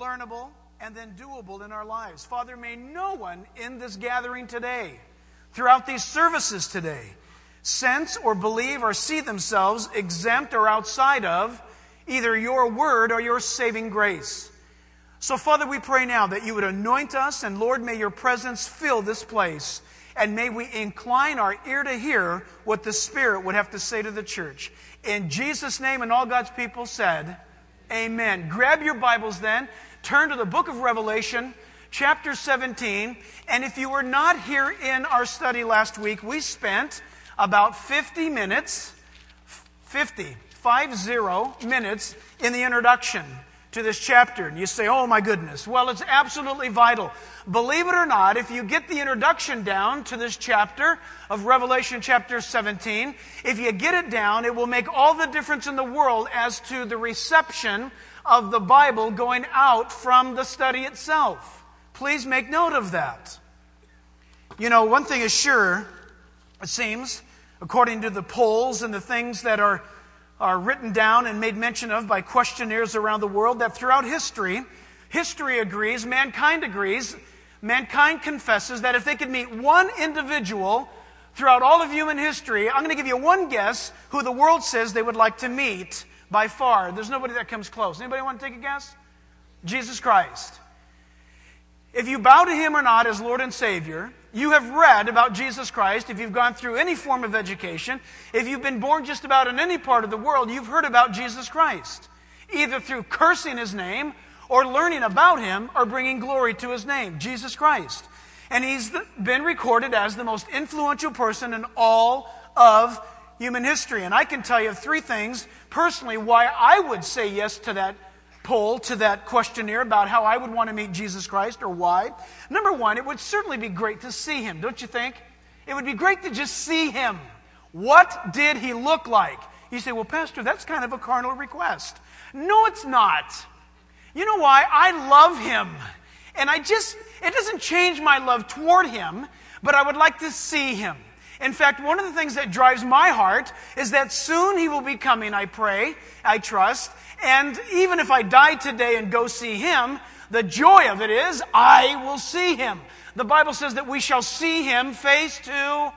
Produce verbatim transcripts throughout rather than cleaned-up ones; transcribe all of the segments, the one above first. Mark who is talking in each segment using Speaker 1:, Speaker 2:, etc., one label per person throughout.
Speaker 1: learnable, and then doable in our lives. Father, may no one in this gathering today, throughout these services today, sense or believe or see themselves exempt or outside of either your word or your saving grace. So, Father, we pray now that you would anoint us, and Lord, may your presence fill this place, and may we incline our ear to hear what the Spirit would have to say to the church. In Jesus' name, and all God's people said, amen. Grab your Bibles then, turn to the book of Revelation, chapter seventeen, and if you were not here in our study last week, we spent about fifty minutes, fifty, five zero minutes in the introduction to this chapter. And you say, oh my goodness. Well, it's absolutely vital. Believe it or not, if you get the introduction down to this chapter of Revelation chapter seventeen, if you get it down, it will make all the difference in the world as to the reception of the Bible going out from the study itself. Please make note of that. You know, one thing is sure, it seems, according to the polls and the things that are are written down and made mention of by questionnaires around the world, that throughout history, history agrees, mankind agrees, mankind confesses that if they could meet one individual throughout all of human history, I'm going to give you one guess who the world says they would like to meet by far. There's nobody that comes close. Anybody want to take a guess? Jesus Christ. If you bow to Him or not as Lord and Savior, you have read about Jesus Christ. If you've gone through any form of education, if you've been born just about in any part of the world, you've heard about Jesus Christ, either through cursing His name or learning about Him or bringing glory to His name, Jesus Christ. And He's been recorded as the most influential person in all of human history. And I can tell you three things personally why I would say yes to that poll, to that questionnaire about how I would want to meet Jesus Christ, or why. Number one, it would certainly be great to see Him, don't you think? It would be great to just see Him. What did He look like? You say, well, Pastor, that's kind of a carnal request. No, it's not. You know why? I love Him. And I just, it doesn't change my love toward Him, but I would like to see Him. In fact, one of the things that drives my heart is that soon He will be coming, I pray, I trust. And even if I die today and go see Him, the joy of it is I will see Him. The Bible says that we shall see Him face to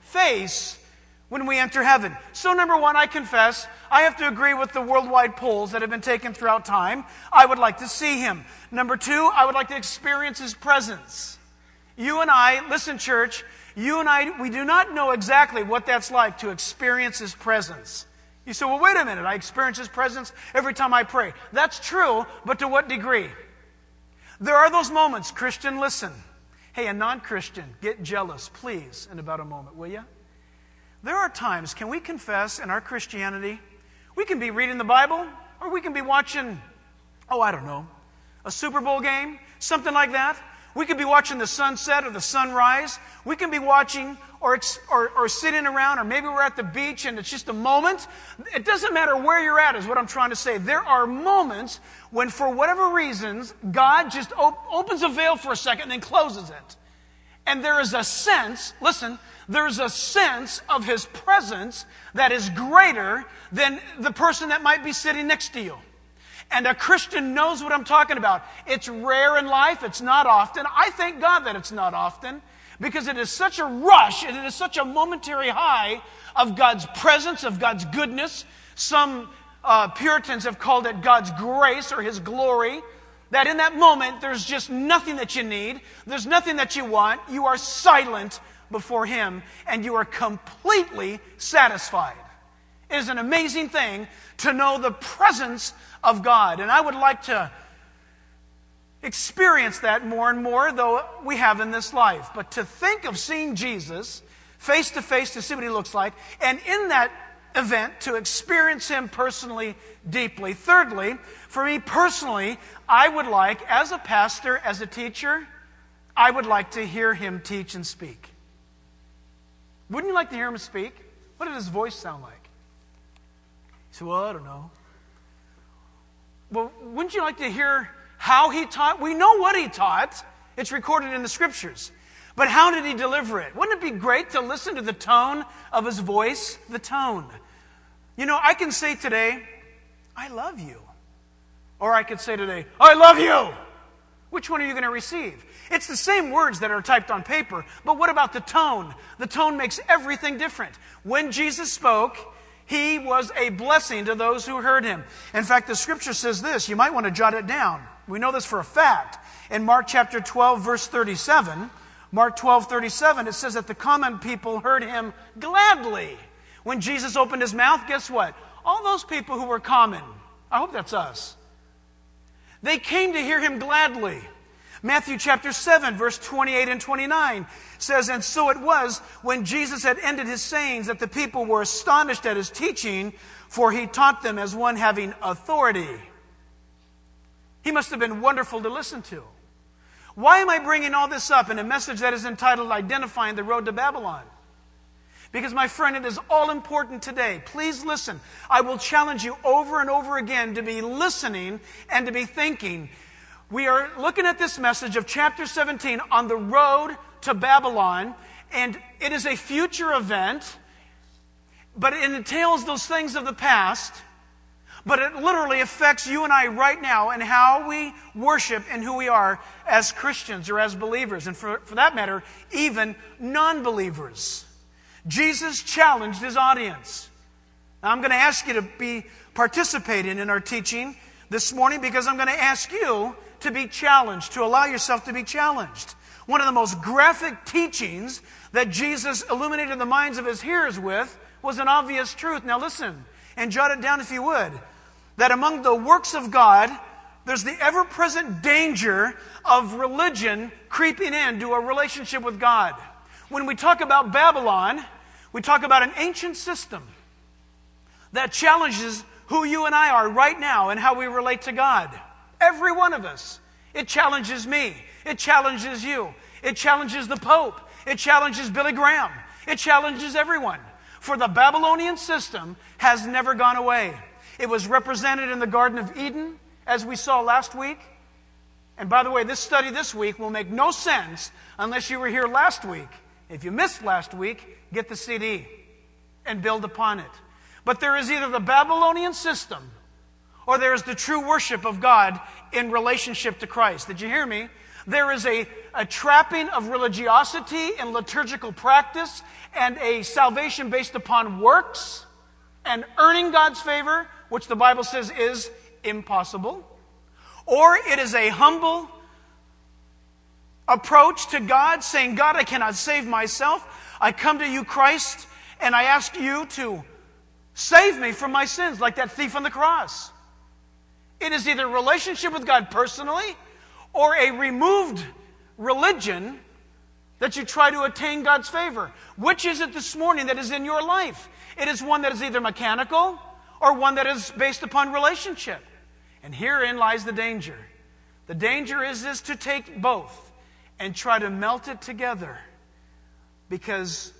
Speaker 1: face when we enter heaven. So number one, I confess, I have to agree with the worldwide polls that have been taken throughout time. I would like to see Him. Number two, I would like to experience His presence. You and I, listen church, you and I, we do not know exactly what that's like to experience His presence. You say, well, wait a minute, I experience His presence every time I pray. That's true, but to what degree? There are those moments, Christian, listen. Hey, a non-Christian, get jealous, please, in about a moment, will you? There are times, can we confess in our Christianity, we can be reading the Bible, or we can be watching, oh, I don't know, a Super Bowl game, something like that. We could be watching the sunset or the sunrise. We can be watching or, or, or sitting around, or maybe we're at the beach and it's just a moment. It doesn't matter where you're at is what I'm trying to say. There are moments when, for whatever reasons, God just op- opens a veil for a second and then closes it. And there is a sense, listen, there is a sense of His presence that is greater than the person that might be sitting next to you. And a Christian knows what I'm talking about. It's rare in life. It's not often. I thank God that it's not often, because it is such a rush and it is such a momentary high of God's presence, of God's goodness. Some uh, Puritans have called it God's grace or His glory. That in that moment, there's just nothing that you need. There's nothing that you want. You are silent before Him and you are completely satisfied. It is an amazing thing to know the presence of God. And I would like to experience that more and more, though we have in this life. But to think of seeing Jesus face to face, to see what He looks like, and in that event to experience Him personally, deeply. Thirdly, for me personally, I would like, as a pastor, as a teacher, I would like to hear Him teach and speak. Wouldn't you like to hear Him speak? What did His voice sound like? You say, well, I don't know. Well, wouldn't you like to hear how He taught? We know what He taught. It's recorded in the Scriptures. But how did He deliver it? Wouldn't it be great to listen to the tone of His voice? The tone. You know, I can say today, I love you. Or I could say today, I love you. Which one are you going to receive? It's the same words that are typed on paper, but what about the tone? The tone makes everything different. When Jesus spoke, he was a blessing to those who heard him. In fact, the scripture says this. You might want to jot it down. We know this for a fact. In Mark chapter twelve, verse thirty-seven, Mark twelve, thirty-seven, it says that the common people heard him gladly. When Jesus opened his mouth, guess what? All those people who were common, I hope that's us, they came to hear him gladly. Matthew chapter seven, verse twenty-eight and twenty-nine says, and so it was when Jesus had ended his sayings that the people were astonished at his teaching, for he taught them as one having authority. He must have been wonderful to listen to. Why am I bringing all this up in a message that is entitled Identifying the Road to Babylon? Because, my friend, it is all important today. Please listen. I will challenge you over and over again to be listening and to be thinking. We are looking at this message of chapter seventeen on the road to Babylon, and it is a future event, but it entails those things of the past, but it literally affects you and I right now and how we worship and who we are as Christians or as believers, and for, for that matter, even non-believers. Jesus challenged his audience. Now, I'm going to ask you to be participating in our teaching this morning because I'm going to ask you to be challenged, to allow yourself to be challenged. One of the most graphic teachings that Jesus illuminated the minds of his hearers with was an obvious truth. Now listen, and jot it down if you would, that among the works of God, there's the ever-present danger of religion creeping into a relationship with God. When we talk about Babylon, we talk about an ancient system that challenges who you and I are right now and how we relate to God. Every one of us. It challenges me. It challenges you. It challenges the Pope. It challenges Billy Graham. It challenges everyone. For the Babylonian system has never gone away. It was represented in the Garden of Eden, as we saw last week. And by the way, this study this week will make no sense unless you were here last week. If you missed last week, get the C D and build upon it. But there is either the Babylonian system or there is the true worship of God in relationship to Christ. Did you hear me? There is a, a trapping of religiosity and liturgical practice and a salvation based upon works and earning God's favor, which the Bible says is impossible. Or it is a humble approach to God, saying, God, I cannot save myself. I come to you, Christ, and I ask you to save me from my sins, like that thief on the cross. It is either relationship with God personally or a removed religion that you try to attain God's favor. Which is it this morning that is in your life? It is one that is either mechanical or one that is based upon relationship. And herein lies the danger. The danger is, is to take both and try to melt it together, because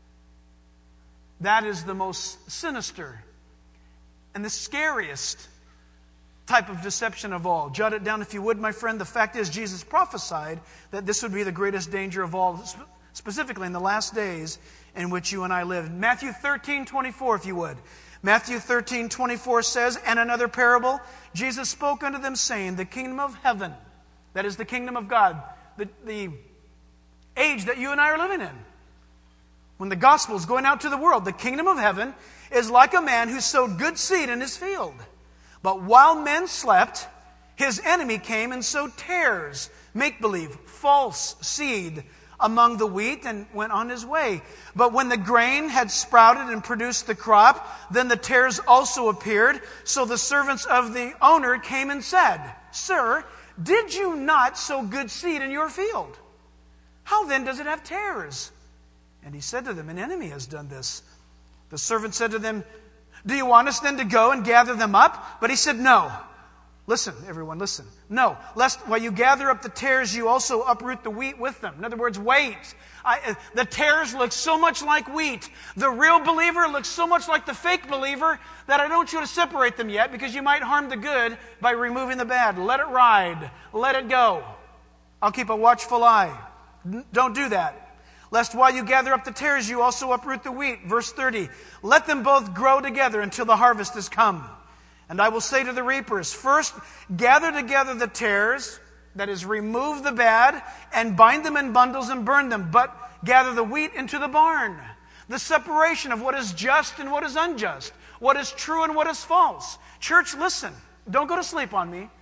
Speaker 1: that is the most sinister and the scariest type of deception of all. Jot it down if you would, my friend. The fact is, Jesus prophesied that this would be the greatest danger of all, specifically in the last days in which you and I live. Matthew thirteen, twenty-four, if you would. Matthew thirteen, twenty-four says, and another parable, Jesus spoke unto them, saying, the kingdom of heaven, that is the kingdom of God, the, the age that you and I are living in, when the gospel is going out to the world, the kingdom of heaven is like a man who sowed good seed in his field. But while men slept, his enemy came and sowed tares, make-believe, false seed among the wheat, and went on his way. But when the grain had sprouted and produced the crop, then the tares also appeared. So the servants of the owner came and said, Sir, did you not sow good seed in your field? How then does it have tares? And he said to them, an enemy has done this. The servant said to them, do you want us then to go and gather them up? But he said, no. Listen, everyone, listen. No, lest while you gather up the tares, you also uproot the wheat with them. In other words, wait. I, the tares look so much like wheat. The real believer looks so much like the fake believer that I don't want you to separate them yet, because you might harm the good by removing the bad. Let it ride. Let it go. I'll keep a watchful eye. Don't do that. Lest while you gather up the tares, you also uproot the wheat. Verse thirty, let them both grow together until the harvest is come. And I will say to the reapers, first gather together the tares, that is, remove the bad, and bind them in bundles and burn them, but gather the wheat into the barn. The separation of what is just and what is unjust, what is true and what is false. Church, listen, don't go to sleep on me.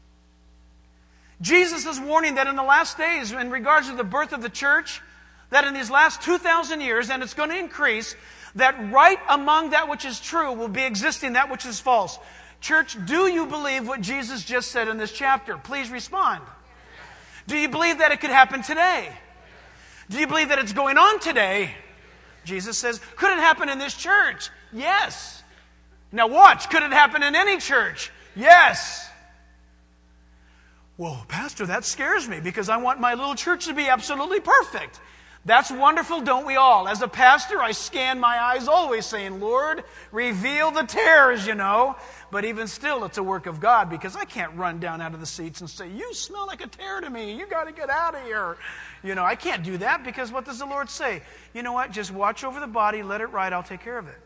Speaker 1: Jesus is warning that in the last days, in regards to the birth of the church, that in these last two thousand years, and it's going to increase, that right among that which is true will be existing that which is false. Church, do you believe what Jesus just said in this chapter? Please respond. Do you believe that it could happen today? Do you believe that it's going on today? Jesus says, could it happen in this church? Yes. Now watch, could it happen in any church? Yes. Well, Pastor, that scares me because I want my little church to be absolutely perfect. That's wonderful, don't we all? As a pastor, I scan my eyes always saying, Lord, reveal the tares, you know. But even still, it's a work of God because I can't run down out of the seats and say, you smell like a tear to me. You got to get out of here. You know, I can't do that because what does the Lord say? You know what? Just watch over the body, let it ride, I'll take care of it.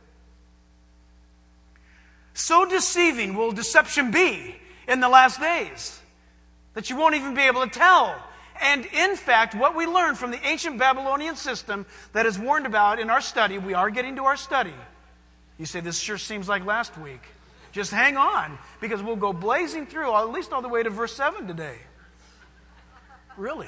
Speaker 1: So deceiving will deception be in the last days that you won't even be able to tell. And in fact, what we learned from the ancient Babylonian system that is warned about in our study, we are getting to our study. You say, this sure seems like last week. Just hang on, because we'll go blazing through, at least all the way to verse seven today. Really.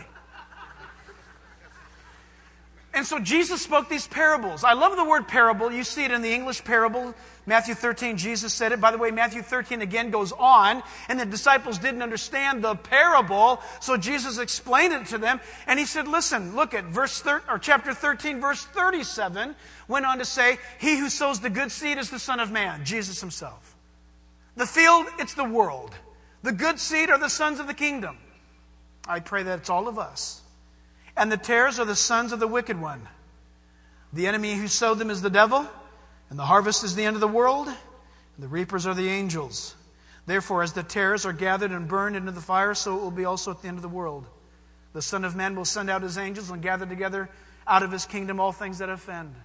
Speaker 1: And so Jesus spoke these parables. I love the word parable. You see it in the English parable. Matthew thirteen, Jesus said it. By the way, Matthew thirteen again goes on, and the disciples didn't understand the parable, so Jesus explained it to them, and he said, listen, look at verse thir- or chapter thirteen, verse thirty-seven, went on to say, he who sows the good seed is the Son of Man, Jesus himself. The field, it's the world. The good seed are the sons of the kingdom. I pray that it's all of us. And the tares are the sons of the wicked one. The enemy who sowed them is the devil, and the harvest is the end of the world, and the reapers are the angels. Therefore, as the tares are gathered and burned into the fire, so it will be also at the end of the world. The Son of Man will send out his angels and gather together out of his kingdom all things that offend.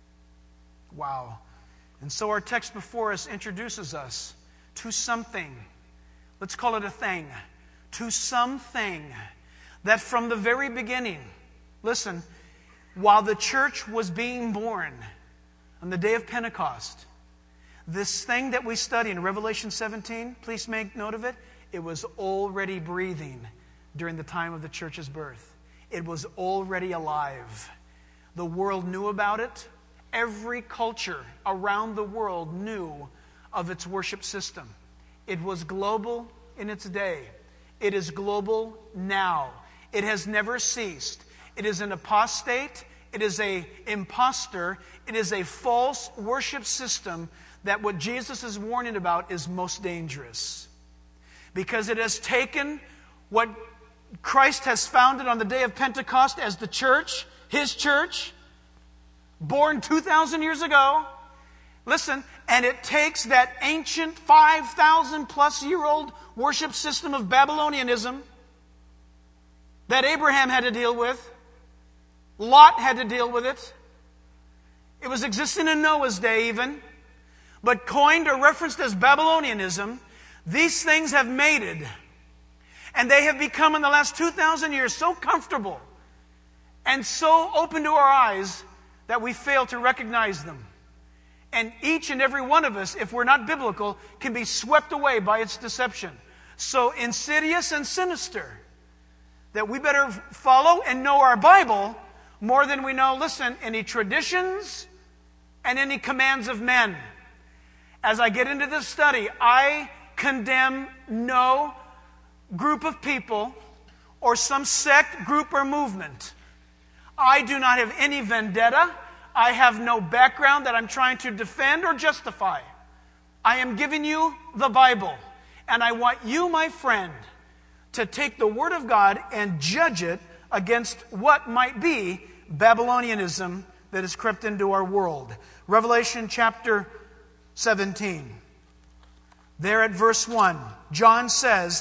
Speaker 1: Wow. And so our text before us introduces us to something. Let's call it a thing. To something that from the very beginning, listen, while the church was being born on the day of Pentecost, this thing that we study in Revelation seventeen, please make note of it, it was already breathing during the time of the church's birth. It was already alive. The world knew about it. Every culture around the world knew of its worship system. It was global in its day. It is global now. It has never ceased. It is an apostate. It is an imposter. It is a false worship system that what Jesus is warning about is most dangerous. Because it has taken what Christ has founded on the day of Pentecost as the church, His church, born two thousand years ago. Listen, and it takes that ancient five thousand plus year old worship system of Babylonianism that Abraham had to deal with. Lot had to deal with it. It was existing in Noah's day even. But coined or referenced as Babylonianism, these things have mated. And they have become in the last two thousand years so comfortable and so open to our eyes that we fail to recognize them. And each and every one of us, if we're not biblical, can be swept away by its deception. So insidious and sinister that we better follow and know our Bible more than we know, listen, any traditions and any commands of men. As I get into this study, I condemn no group of people or some sect, group, or movement. I do not have any vendetta. I have no background that I'm trying to defend or justify. I am giving you the Bible. And I want you, my friend, to take the Word of God and judge it against what might be Babylonianism that has crept into our world. Revelation chapter seventeen. There at verse one, John says,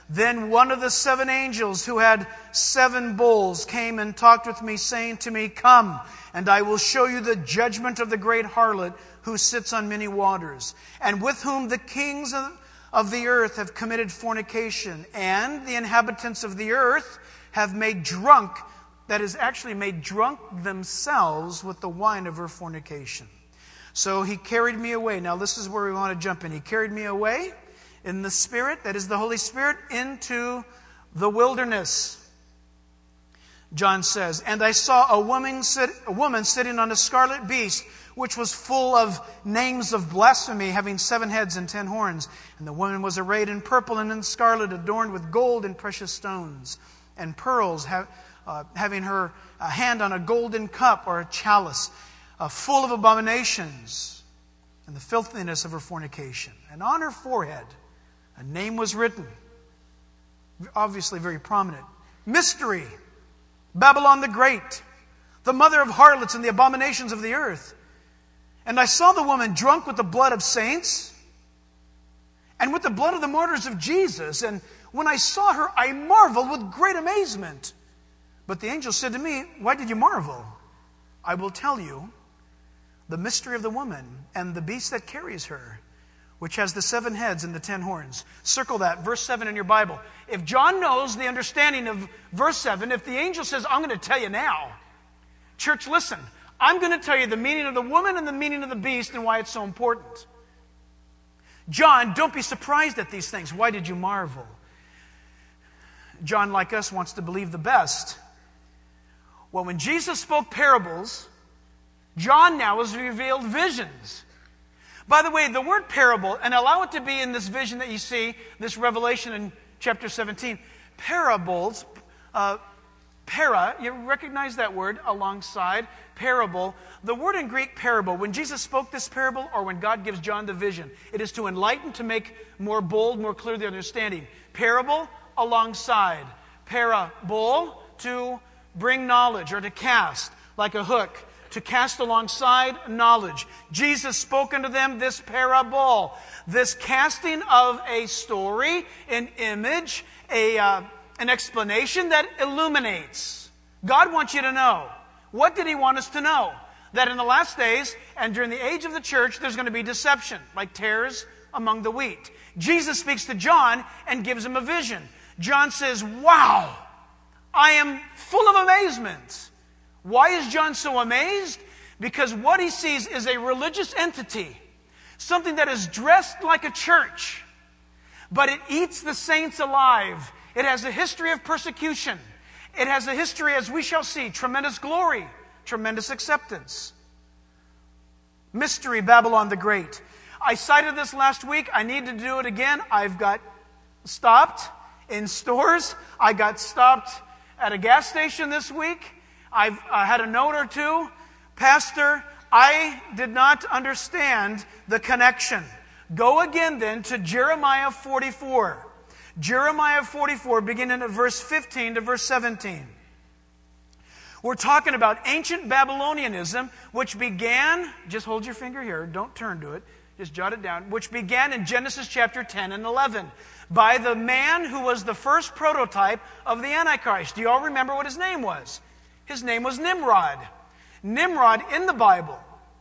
Speaker 1: Then one of the seven angels who had seven bowls came and talked with me, saying to me, Come, and I will show you the judgment of the great harlot who sits on many waters, and with whom the kings of the earth have committed fornication, and the inhabitants of the earth have made drunk, that is actually made drunk themselves with the wine of her fornication. So he carried me away. Now this is where we want to jump in. He carried me away in the Spirit, that is the Holy Spirit, into the wilderness. John says, And I saw a woman, sit, a woman sitting on a scarlet beast, which was full of names of blasphemy, having seven heads and ten horns. And the woman was arrayed in purple and in scarlet, adorned with gold and precious stones, and pearls, ha- uh, having her uh, hand on a golden cup or a chalice, uh, full of abominations, and the filthiness of her fornication. And on her forehead a name was written, obviously very prominent. Mystery, Babylon the Great, the mother of harlots and the abominations of the earth. And I saw the woman drunk with the blood of saints and with the blood of the martyrs of Jesus. And when I saw her, I marveled with great amazement. But the angel said to me, Why did you marvel? I will tell you the mystery of the woman and the beast that carries her, which has the seven heads and the ten horns. Circle that, verse seven in your Bible. If John knows the understanding of verse seven, if the angel says, I'm going to tell you now, church, listen, I'm going to tell you the meaning of the woman and the meaning of the beast and why it's so important. John, don't be surprised at these things. Why did you marvel? John, like us, wants to believe the best. Well, when Jesus spoke parables, John now has revealed visions. By the way, the word parable, and allow it to be in this vision that you see, this revelation in chapter seventeen, parables, uh, para, you recognize that word alongside, parable. The word in Greek, parable, when Jesus spoke this parable or when God gives John the vision, it is to enlighten, to make more bold, more clear the understanding. Parable, alongside. Parable, to bring knowledge or to cast, like a hook. To cast alongside knowledge. Jesus spoke unto them this parable, this casting of a story, an image, a uh, an explanation that illuminates. God wants you to know. What did He want us to know? That in the last days and during the age of the church, there's going to be deception, like tares among the wheat. Jesus speaks to John and gives him a vision. John says, Wow, I am full of amazement. Why is John so amazed? Because what he sees is a religious entity, something that is dressed like a church, but it eats the saints alive. It has a history of persecution. It has a history, as we shall see, tremendous glory, tremendous acceptance. Mystery, Babylon the Great. I cited this last week. I need to do it again. I've got stopped in stores. I got stopped at a gas station this week. I've uh, had a note or two. Pastor, I did not understand the connection. Go again then to Jeremiah forty-four. Jeremiah forty-four, beginning at verse fifteen to verse seventeen. We're talking about ancient Babylonianism, which began, just hold your finger here, don't turn to it, just jot it down, which began in Genesis chapter ten and eleven by the man who was the first prototype of the Antichrist. Do you all remember what his name was? His name was Nimrod. Nimrod in the Bible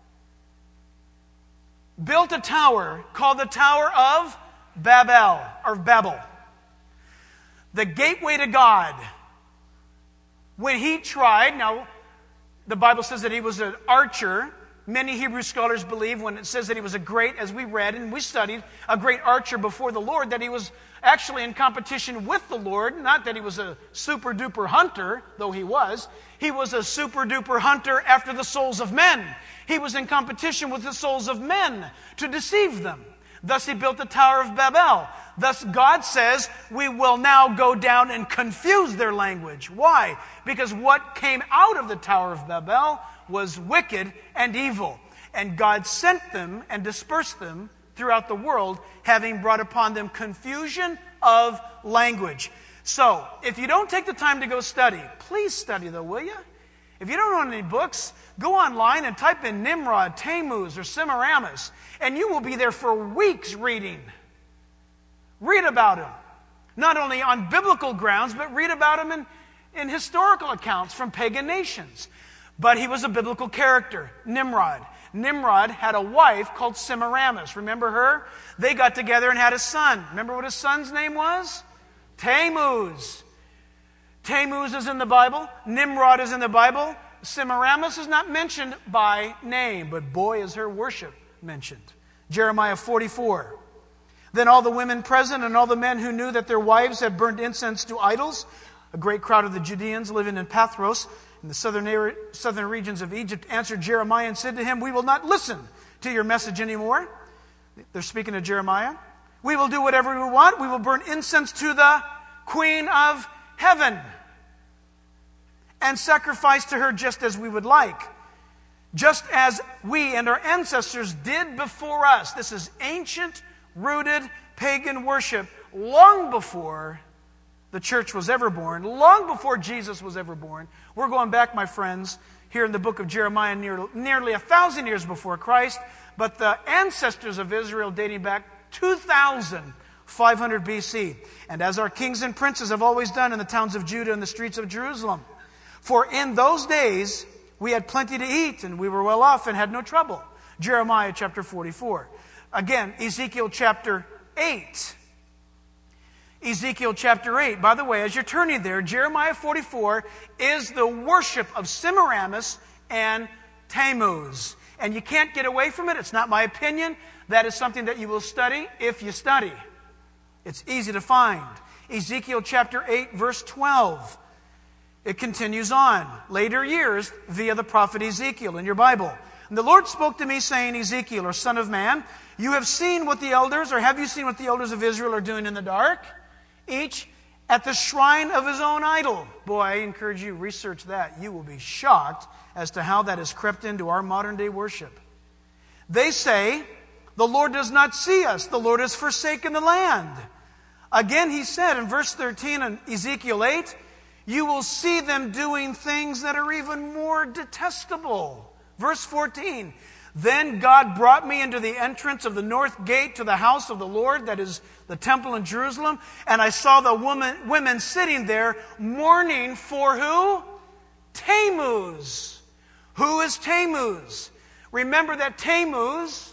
Speaker 1: built a tower called the Tower of Babel, or Babel. The gateway to God. When he tried, now the Bible says that he was an archer. Many Hebrew scholars believe when it says that he was a great, as we read and we studied, a great archer before the Lord, that he was actually in competition with the Lord. Not that he was a super duper hunter, though he was. He was a super duper hunter after the souls of men. He was in competition with the souls of men to deceive them. Thus he built the Tower of Babel. Thus God says, we will now go down and confuse their language. Why? Because what came out of the Tower of Babel was wicked and evil. And God sent them and dispersed them throughout the world, having brought upon them confusion of language. So, if you don't take the time to go study, please study though, will you? If you don't own any books, go online and type in Nimrod, Tammuz, or Semiramis, and you will be there for weeks reading. Read about him. not only on biblical grounds, but read about him in, in historical accounts from pagan nations. But he was a biblical character, Nimrod. Nimrod had a wife called Semiramis. Remember her? They got together and had a son. Remember what his son's name was? Tammuz. Tammuz is in the Bible. Nimrod is in the Bible. Semiramis is not mentioned by name, but boy is her worship mentioned. Jeremiah forty-four. Then all the women present and all the men who knew that their wives had burned incense to idols, a great crowd of the Judeans living in Pathros, in the southern, area, southern regions of Egypt, answered Jeremiah and said to him, "We will not listen to your message anymore." They're speaking to Jeremiah. "We will do whatever we want. We will burn incense to the Queen of Heaven and sacrifice to her just as we would like, just as we and our ancestors did before us." This is ancient, rooted pagan worship long before the church was ever born, long before Jesus was ever born. We're going back, my friends, here in the book of Jeremiah, near, nearly a thousand years before Christ, but the ancestors of Israel dating back two thousand five hundred B C, and as our kings and princes have always done in the towns of Judah and the streets of Jerusalem. For in those days we had plenty to eat, and we were well off and had no trouble. Jeremiah chapter forty-four. Again, Ezekiel chapter eight. Ezekiel chapter eight. By the way, as you're turning there, Jeremiah forty-four is the worship of Semiramis and Tammuz. And you can't get away from it. It's not my opinion. That is something that you will study if you study. It's easy to find. Ezekiel chapter eight, verse twelve. It continues on. Later years, via the prophet Ezekiel in your Bible. "And the Lord spoke to me, saying, Ezekiel, or son of man, you have seen what the elders, or have you seen what the elders of Israel are doing in the dark? Each at the shrine of his own idol." Boy, I encourage you, research that. You will be shocked as to how that has crept into our modern day worship. "They say, the Lord does not see us. The Lord has forsaken the land." Again, he said in verse thirteen in Ezekiel eight, "You will see them doing things that are even more detestable." Verse fourteen, "Then God brought me into the entrance of the north gate to the house of the Lord," that is the temple in Jerusalem, "and I saw the woman, women sitting there mourning for who? Tammuz." Who is Tammuz? Remember that Tammuz,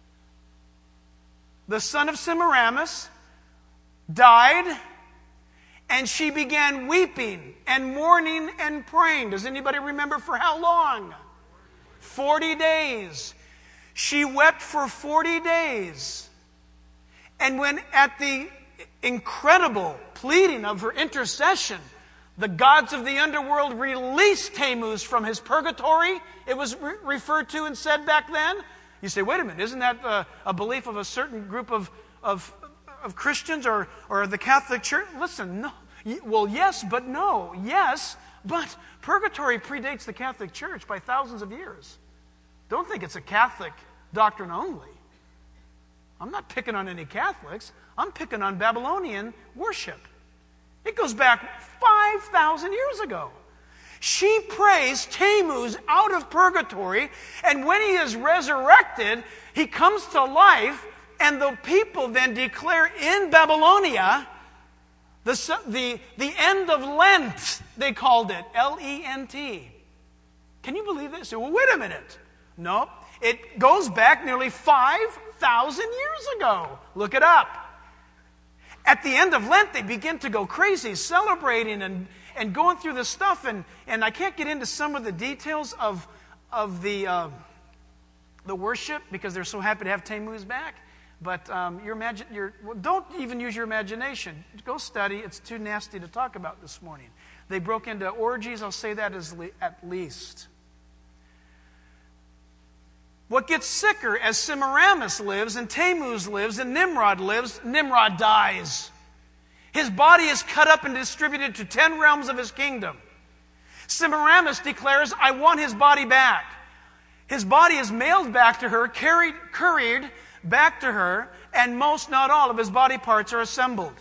Speaker 1: the son of Semiramis, died, and she began weeping and mourning and praying. Does anybody remember for how long? Forty days. She wept for forty days. And when at the incredible pleading of her intercession, the gods of the underworld released Tammuz from his purgatory, it was re- referred to and said back then. You say, wait a minute, isn't that a, a belief of a certain group of, of, of Christians or, or the Catholic Church? Listen, no. Well, yes, but no. Yes, but purgatory predates the Catholic Church by thousands of years. Don't think it's a Catholic doctrine only. I'm not picking on any Catholics. I'm picking on Babylonian worship. It goes back five thousand years ago. She prays Tammuz out of purgatory, and when he is resurrected, he comes to life, and the people then declare in Babylonia the, the, the end of Lent, they called it, L E N T. Can you believe this? Well, wait a minute. No, it goes back nearly five thousand years ago. Look it up. At the end of Lent, they begin to go crazy, celebrating and, and going through this stuff. And, and I can't get into some of the details of, of the, uh, the worship because they're so happy to have Tammuz back. But um, your imagine, your, well, don't even use your imagination. Go study. It's too nasty to talk about this morning. They broke into orgies. I'll say that as le- at least. What gets sicker as Semiramis lives and Tammuz lives and Nimrod lives, Nimrod dies. His body is cut up and distributed to ten realms of his kingdom. Semiramis declares, I want his body back. His body is mailed back to her, carried, couried back to her, and most, not all, of his body parts are assembled.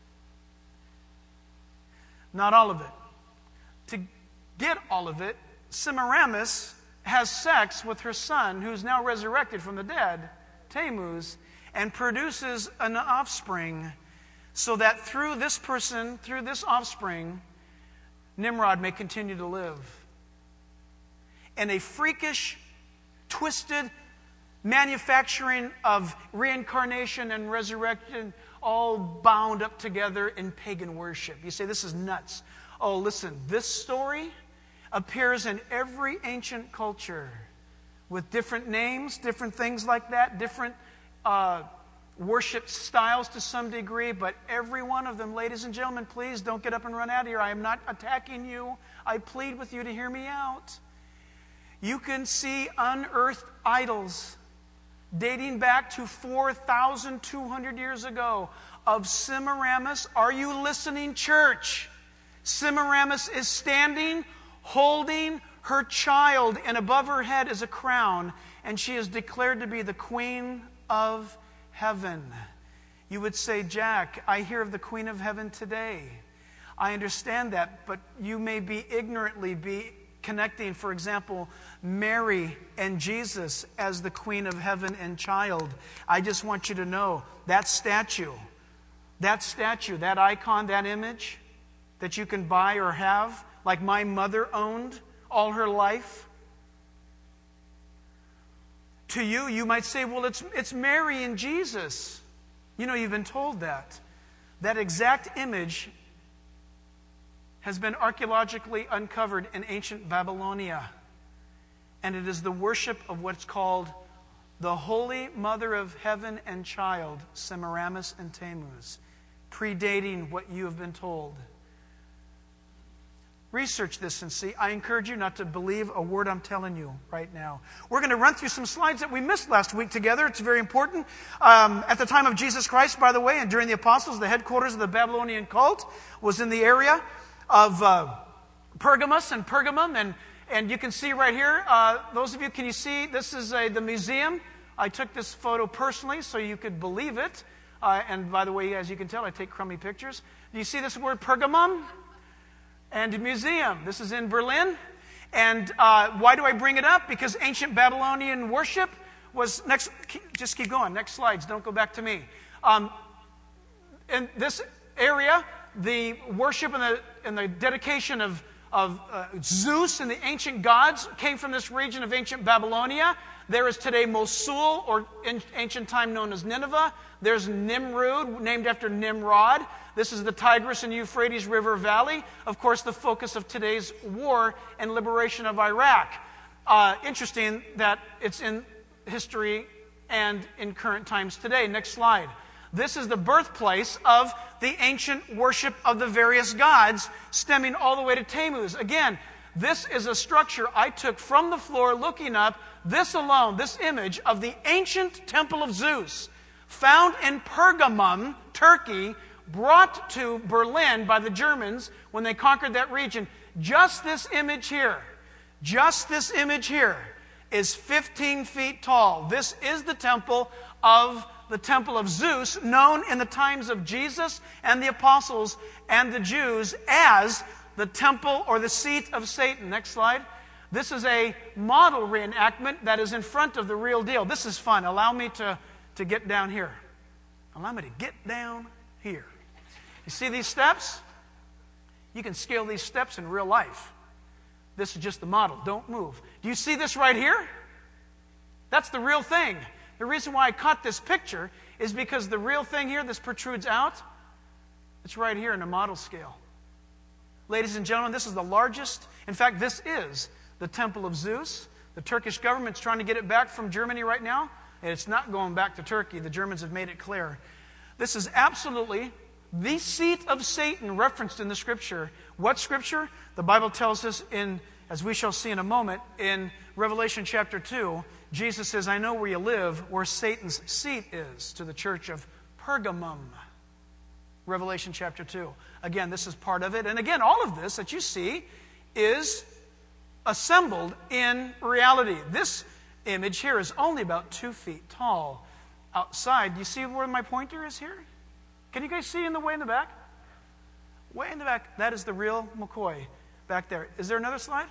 Speaker 1: Not all of it. To get all of it, Semiramis has sex with her son, who's now resurrected from the dead, Tammuz, and produces an offspring. so that through this person, through this offspring, Nimrod may continue to live. And a freakish, twisted manufacturing of reincarnation and resurrection, all bound up together in pagan worship. You say, this is nuts. Oh, listen, this story appears in every ancient culture with different names, different things like that, different uh, worship styles to some degree, but every one of them, ladies and gentlemen, please don't get up and run out of here. I am not attacking you. I plead with you to hear me out. You can see unearthed idols dating back to four thousand two hundred years ago of Semiramis. Are you listening, church? Semiramis is standing, holding her child, and above her head is a crown, and she is declared to be the Queen of Heaven. You would say, Jack, I hear of the Queen of Heaven today. I understand that, but you may be ignorantly be connecting, for example, Mary and Jesus as the Queen of Heaven and child. I just want you to know that statue, that statue, that icon, that image that you can buy or have, like my mother owned all her life. To you, you might say, well, it's, it's Mary and Jesus. You know, you've been told that. That exact image has been archaeologically uncovered in ancient Babylonia. And it is the worship of what's called the Holy Mother of Heaven and Child, Semiramis and Tammuz, predating what you have been told. Research this and see. I encourage you not to believe a word I'm telling you right now. We're going to run through some slides that we missed last week together. It's very important. Um, at the time of Jesus Christ, by the way, and during the apostles, the headquarters of the Babylonian cult was in the area of uh, Pergamus and Pergamum. And, and you can see right here, uh, those of you, can you see, this is a, the museum. I took this photo personally so you could believe it. Uh, and by the way, as you can tell, I take crummy pictures. Do you see this word Pergamum? And museum. This is in Berlin. And uh, why do I bring it up? Because ancient Babylonian worship was, next, just keep going, next slides, don't go back to me. Um, in this area, the worship and the, and the dedication of, of uh, Zeus and the ancient gods came from this region of ancient Babylonia. There is today Mosul, or in ancient time known as Nineveh. There's Nimrud, named after Nimrod. This is the Tigris and Euphrates River Valley. Of course, the focus of today's war and liberation of Iraq. Uh, interesting that it's in history and in current times today. Next slide. This is the birthplace of the ancient worship of the various gods, stemming all the way to Tammuz. Again, this is a structure I took from the floor looking up. This alone, this image of the ancient temple of Zeus, found in Pergamum, Turkey, brought to Berlin by the Germans when they conquered that region. Just this image here, just this image here is fifteen feet tall. This is the temple of the temple of Zeus, known in the times of Jesus and the apostles and the Jews as the temple or the seat of Satan. Next slide. This is a model reenactment that is in front of the real deal. This is fun. Allow me to, to get down here. Allow me to get down here. You see these steps? You can scale these steps in real life. This is just the model. Don't move. Do you see this right here? That's the real thing. The reason why I caught this picture is because the real thing here, this protrudes out, it's right here in a model scale. Ladies and gentlemen, this is the largest. In fact, this is the temple of Zeus. The Turkish government's trying to get it back from Germany right now, and it's not going back to Turkey. The Germans have made it clear. This is absolutely the seat of Satan referenced in the Scripture. What Scripture? The Bible tells us, in, as we shall see in a moment, in Revelation chapter two, Jesus says, I know where you live, where Satan's seat is, to the church of Pergamum. Revelation chapter two. Again, this is part of it. And again, all of this that you see is assembled in reality. This image here is only about two feet tall outside. Do you see where my pointer is here? Can you guys see in the way in the back? Way in the back. That is the real McCoy back there. Is there another slide?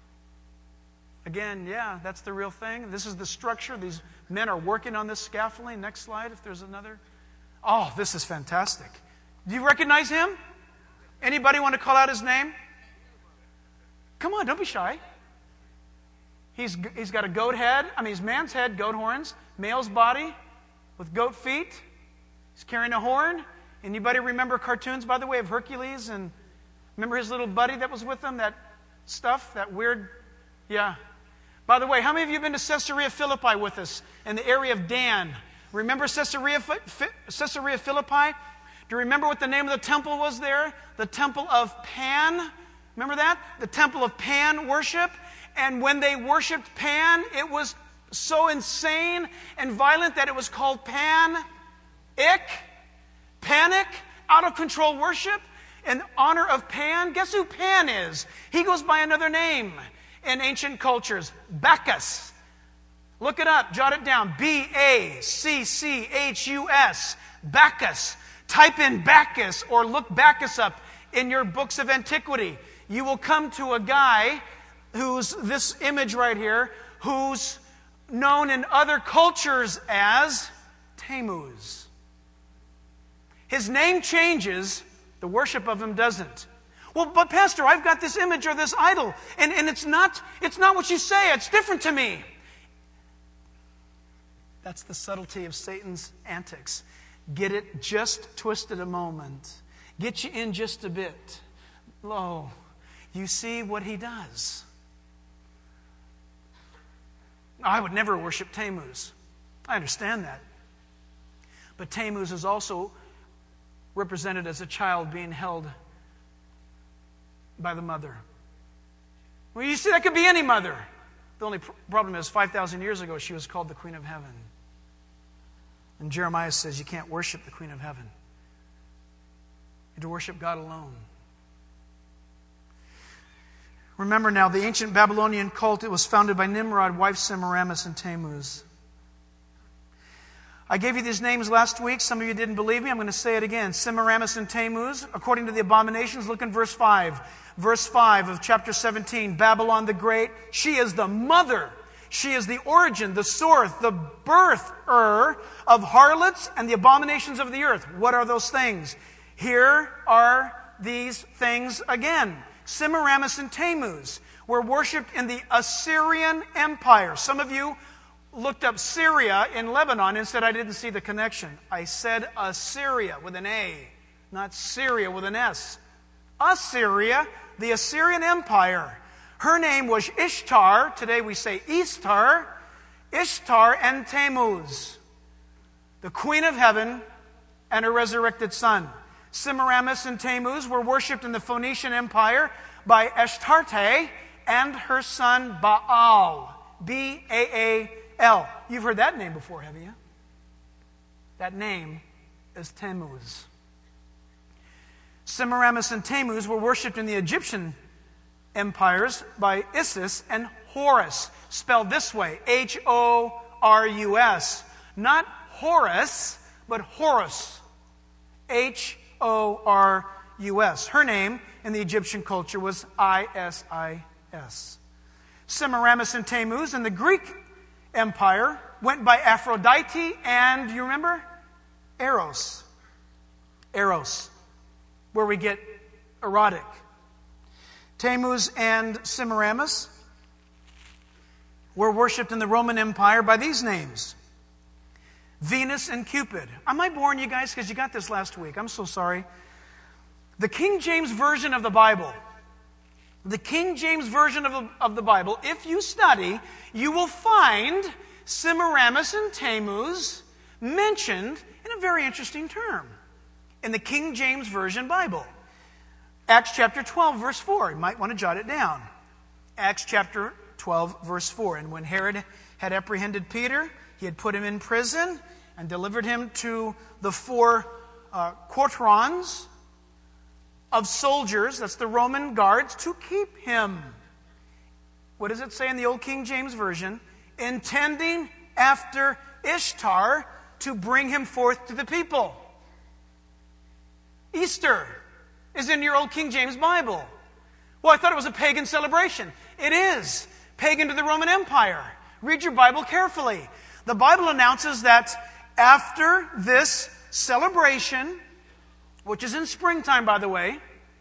Speaker 1: Again, yeah, that's the real thing. This is the structure. These men are working on this scaffolding. Next slide, if there's another. Oh, this is fantastic. Do you recognize him? Anybody want to call out his name? Come on, don't be shy. He's, he's got a goat head. I mean, he's man's head, goat horns. Male's body with goat feet. He's carrying a horn. Anybody remember cartoons, by the way, of Hercules? And remember his little buddy that was with him? That stuff, that weird... Yeah. By the way, how many of you have been to Caesarea Philippi with us in the area of Dan? Remember Caesarea, Caesarea Philippi? Do you remember what the name of the temple was there? The Temple of Pan. Remember that? The Temple of Pan worship. And when they worshipped Pan, it was so insane and violent that it was called Pan-ic. Panic, out of control worship in honor of Pan. Guess who Pan is? He goes by another name in ancient cultures, Bacchus. Look it up, jot it down. B A C C H U S, Bacchus. Type in Bacchus or look Bacchus up in your books of antiquity. You will come to a guy who's this image right here, who's known in other cultures as Tammuz. His name changes, the worship of him doesn't. Well, but Pastor, I've got this image or this idol, and, and it's not it's not what you say, it's different to me. That's the subtlety of Satan's antics. Get it just twisted a moment. Get you in just a bit. Lo, you see what he does. I would never worship Tammuz. I understand that. But Tammuz is also represented as a child being held by the mother. Well, you see, that could be any mother. The only pr- problem is five thousand years ago, she was called the Queen of Heaven. And Jeremiah says you can't worship the Queen of Heaven. You have to worship God alone. Remember now, the ancient Babylonian cult, it was founded by Nimrod, wife Semiramis, and Tammuz. I gave you these names last week. Some of you didn't believe me. I'm going to say it again. Semiramis and Tammuz, according to the abominations, look in verse five. Verse five of chapter seventeen, Babylon the Great, she is the mother. She is the origin, the source, the birther of harlots and the abominations of the earth. What are those things? Here are these things again. Semiramis and Tammuz were worshipped in the Assyrian Empire. Some of you looked up Syria in Lebanon and said, I didn't see the connection. I said Assyria with an A, not Syria with an S. Assyria, the Assyrian Empire. Her name was Ishtar. Today we say Eastar. Ishtar and Tammuz, the Queen of Heaven and her resurrected son. Semiramis and Tammuz were worshipped in the Phoenician Empire by Ashtarte and her son Baal. B A A L. You've heard that name before, haven't you? That name is Tammuz. Semiramis and Tammuz were worshipped in the Egyptian empires by Isis and Horus, spelled this way, H O R U S. Not Horus, but Horus, H O R U S. Her name in the Egyptian culture was I S I S. Semiramis and Tammuz in the Greek Empire went by Aphrodite and, you remember? Eros. Eros, where we get erotic. Tammuz and Semiramis were worshipped in the Roman Empire by these names. Venus and Cupid. Am I boring you guys? Because you got this last week. I'm so sorry. The King James Version of the Bible. The King James Version of the, of the Bible, if you study, you will find Semiramis and Tammuz mentioned in a very interesting term in the King James Version Bible. Acts chapter twelve, verse four. You might want to jot it down. Acts chapter twelve, verse four. And when Herod had apprehended Peter, he had put him in prison and delivered him to the four uh, quaternions of soldiers, that's the Roman guards, to keep him. What does it say in the Old King James Version? Intending after Ishtar to bring him forth to the people. Easter is in your Old King James Bible. Well, I thought it was a pagan celebration. It is. Pagan to the Roman Empire. Read your Bible carefully. The Bible announces that after this celebration which is in springtime, by the way,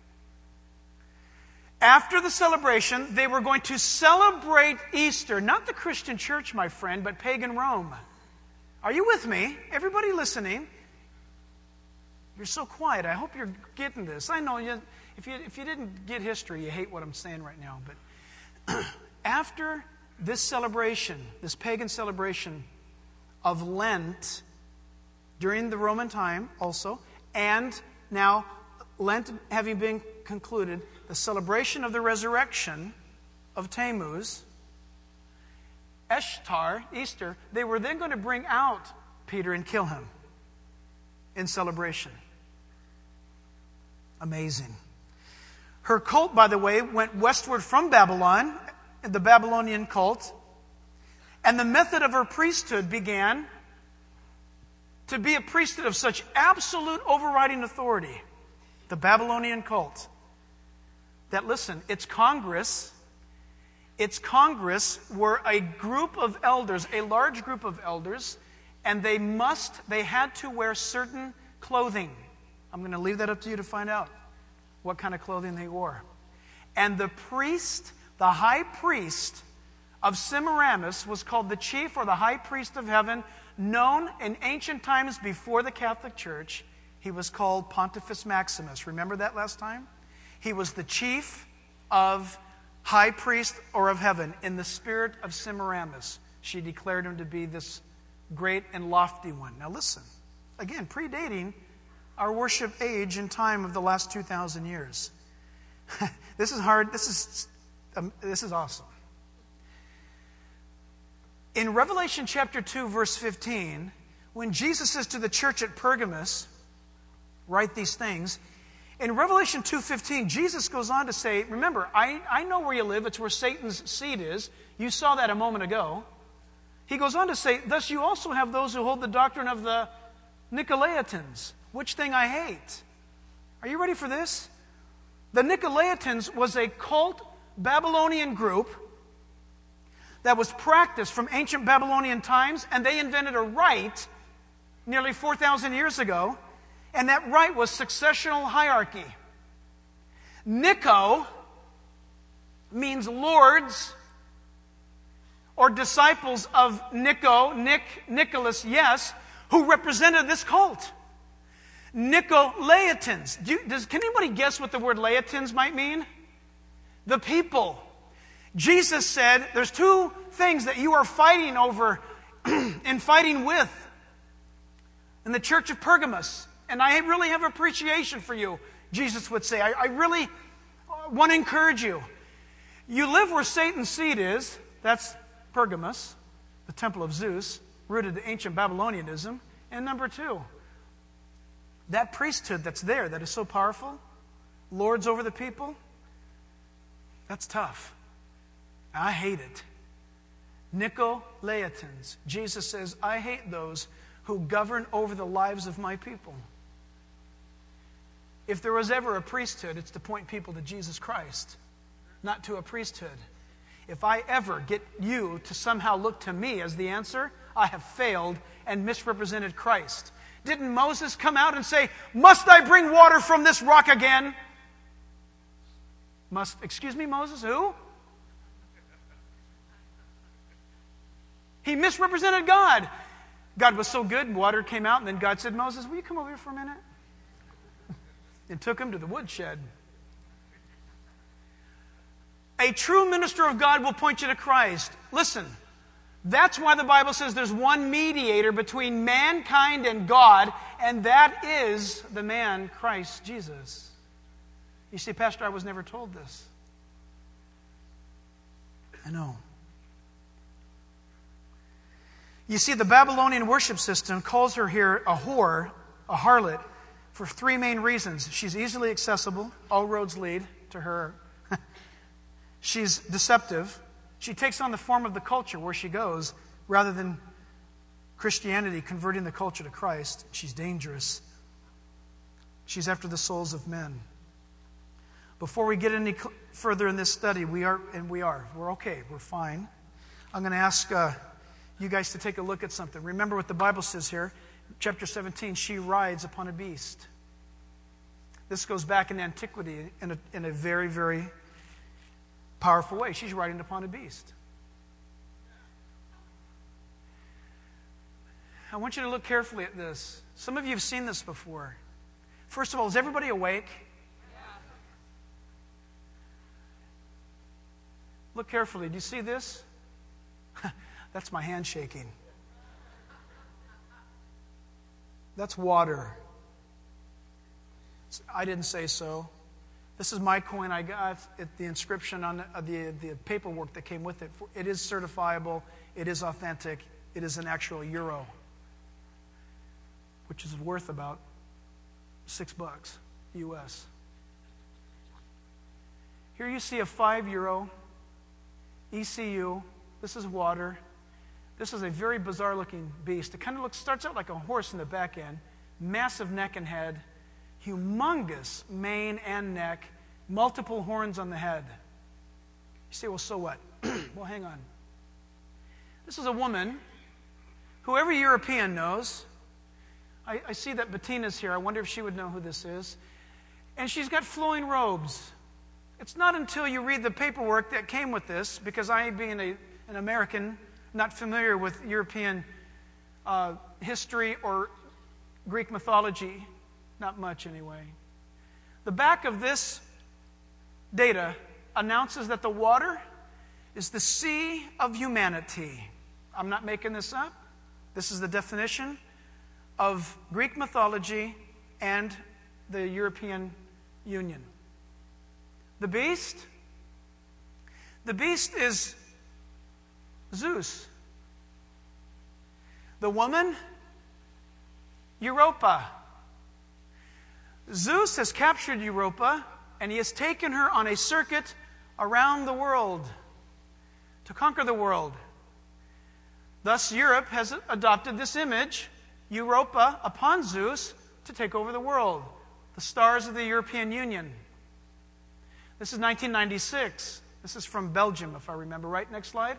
Speaker 1: after the celebration, they were going to celebrate Easter. Not the Christian church, my friend, but pagan Rome. Are you with me? Everybody listening? You're so quiet. I hope you're getting this. I know you, if you if you didn't get history, you hate what I'm saying right now. But after this celebration, this pagan celebration of Lent, during the Roman time also, and now Lent having been concluded, the celebration of the resurrection of Tammuz, Ishtar, Easter, they were then going to bring out Peter and kill him in celebration. Amazing. Her cult, by the way, went westward from Babylon, the Babylonian cult, and the method of her priesthood began to be a priesthood of such absolute overriding authority, the Babylonian cult, that, listen, its Congress, its Congress were a group of elders, a large group of elders, and they must, they had to wear certain clothing. I'm going to leave that up to you to find out what kind of clothing they wore. And the priest, the high priest of Semiramis was called the chief or the high priest of heaven, known in ancient times before the Catholic Church. He was called Pontifex Maximus. Remember that last time? He was the chief of high priest or of heaven in the spirit of Semiramis. She declared him to be this great and lofty one. Now listen, again, predating our worship age and time of the last two thousand years. This is hard. This is um, this is awesome. In Revelation chapter two, verse fifteen, when Jesus says to the church at Pergamos, write these things, in Revelation two fifteen, Jesus goes on to say, remember, I, I know where you live. It's where Satan's seat is. You saw that a moment ago. He goes on to say, thus you also have those who hold the doctrine of the Nicolaitans, which thing I hate. Are you ready for this? The Nicolaitans was a cult Babylonian group that was practiced from ancient Babylonian times, and they invented a rite nearly four thousand years ago, and that rite was successional hierarchy. Nico means lords or disciples of Nico, Nick, Nicholas, yes, who represented this cult. Nicolaitans. Do you, does, can anybody guess what the word Laitans might mean? The people. Jesus said, there's two things that you are fighting over and fighting with in the church of Pergamos. And I really have appreciation for you, Jesus would say. I, I really want to encourage you. You live where Satan's seat is. That's Pergamos, the temple of Zeus, rooted in ancient Babylonianism. And number two, that priesthood that's there, that is so powerful, lords over the people, that's tough. I hate it. Nicolaitans. Jesus says, I hate those who govern over the lives of my people. If there was ever a priesthood, it's to point people to Jesus Christ, not to a priesthood. If I ever get you to somehow look to me as the answer, I have failed and misrepresented Christ. Didn't Moses come out and say, must I bring water from this rock again? Must, excuse me, Moses, who? He misrepresented God. God was so good, water came out, and then God said, Moses, will you come over here for a minute? And took him to the woodshed. A true minister of God will point you to Christ. Listen, that's why the Bible says there's one mediator between mankind and God, and that is the man, Christ Jesus. You see, Pastor, I was never told this. I know. You see, the Babylonian worship system calls her here a whore, a harlot, for three main reasons. She's easily accessible. All roads lead to her. She's deceptive. She takes on the form of the culture where she goes, rather than Christianity converting the culture to Christ. She's dangerous. She's after the souls of men. Before we get any further in this study, we are, and we are, we're okay, we're fine. I'm going to ask uh, you guys to take a look at something. Remember what the Bible says here, chapter seventeen, she rides upon a beast. This goes back in antiquity in a, in a very, very powerful way. She's riding upon a beast. I want you to look carefully at this. Some of you have seen this before. First of all, is everybody awake? Look carefully. Do you see this? That's my hand shaking. That's water. I didn't say so. This is my coin. I got it, the inscription on the, uh, the, the paperwork that came with it. It is certifiable. It is authentic. It is an actual euro, which is worth about six bucks U S. Here you see a five euro E C U. This is water. This is a very bizarre looking beast. It kind of looks, starts out like a horse in the back end, massive neck and head, humongous mane and neck, multiple horns on the head. You say, well, so what? Well, hang on. This is a woman who every European knows. I, I see that Bettina's here. I wonder if she would know who this is. And she's got flowing robes. It's not until you read the paperwork that came with this, because I, being a, an American, not familiar with European uh, history or Greek mythology, not much anyway. The back of this data announces that the water is the sea of humanity. I'm not making this up. This is the definition of Greek mythology and the European Union. The beast? The beast is Zeus. The woman? Europa. Zeus has captured Europa, and he has taken her on a circuit around the world to conquer the world. Thus, Europe has adopted this image, Europa, upon Zeus to take over the world, the stars of the European Union. This is nineteen ninety-six. This is from Belgium, if I remember right. Next slide.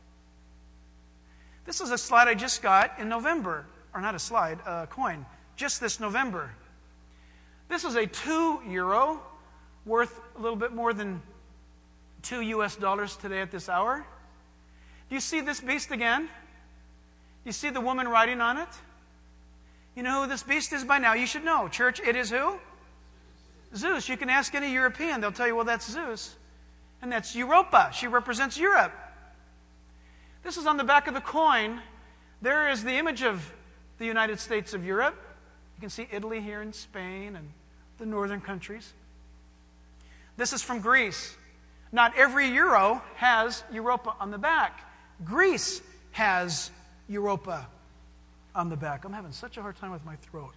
Speaker 1: This is a slide I just got in November. Or not a slide, a coin. Just this November. This is a two euro, worth a little bit more than two U S dollars today at this hour. Do you see this beast again? Do you see the woman riding on it? You know who this beast is by now? You should know. Church, it is who? Zeus. You can ask any European. They'll tell you, well, that's Zeus. And that's Europa. She represents Europe. This is on the back of the coin. There is the image of the United States of Europe. You can see Italy here and Spain and the northern countries. This is from Greece. Not every euro has Europa on the back. Greece has Europa on the back. I'm having such a hard time with my throat.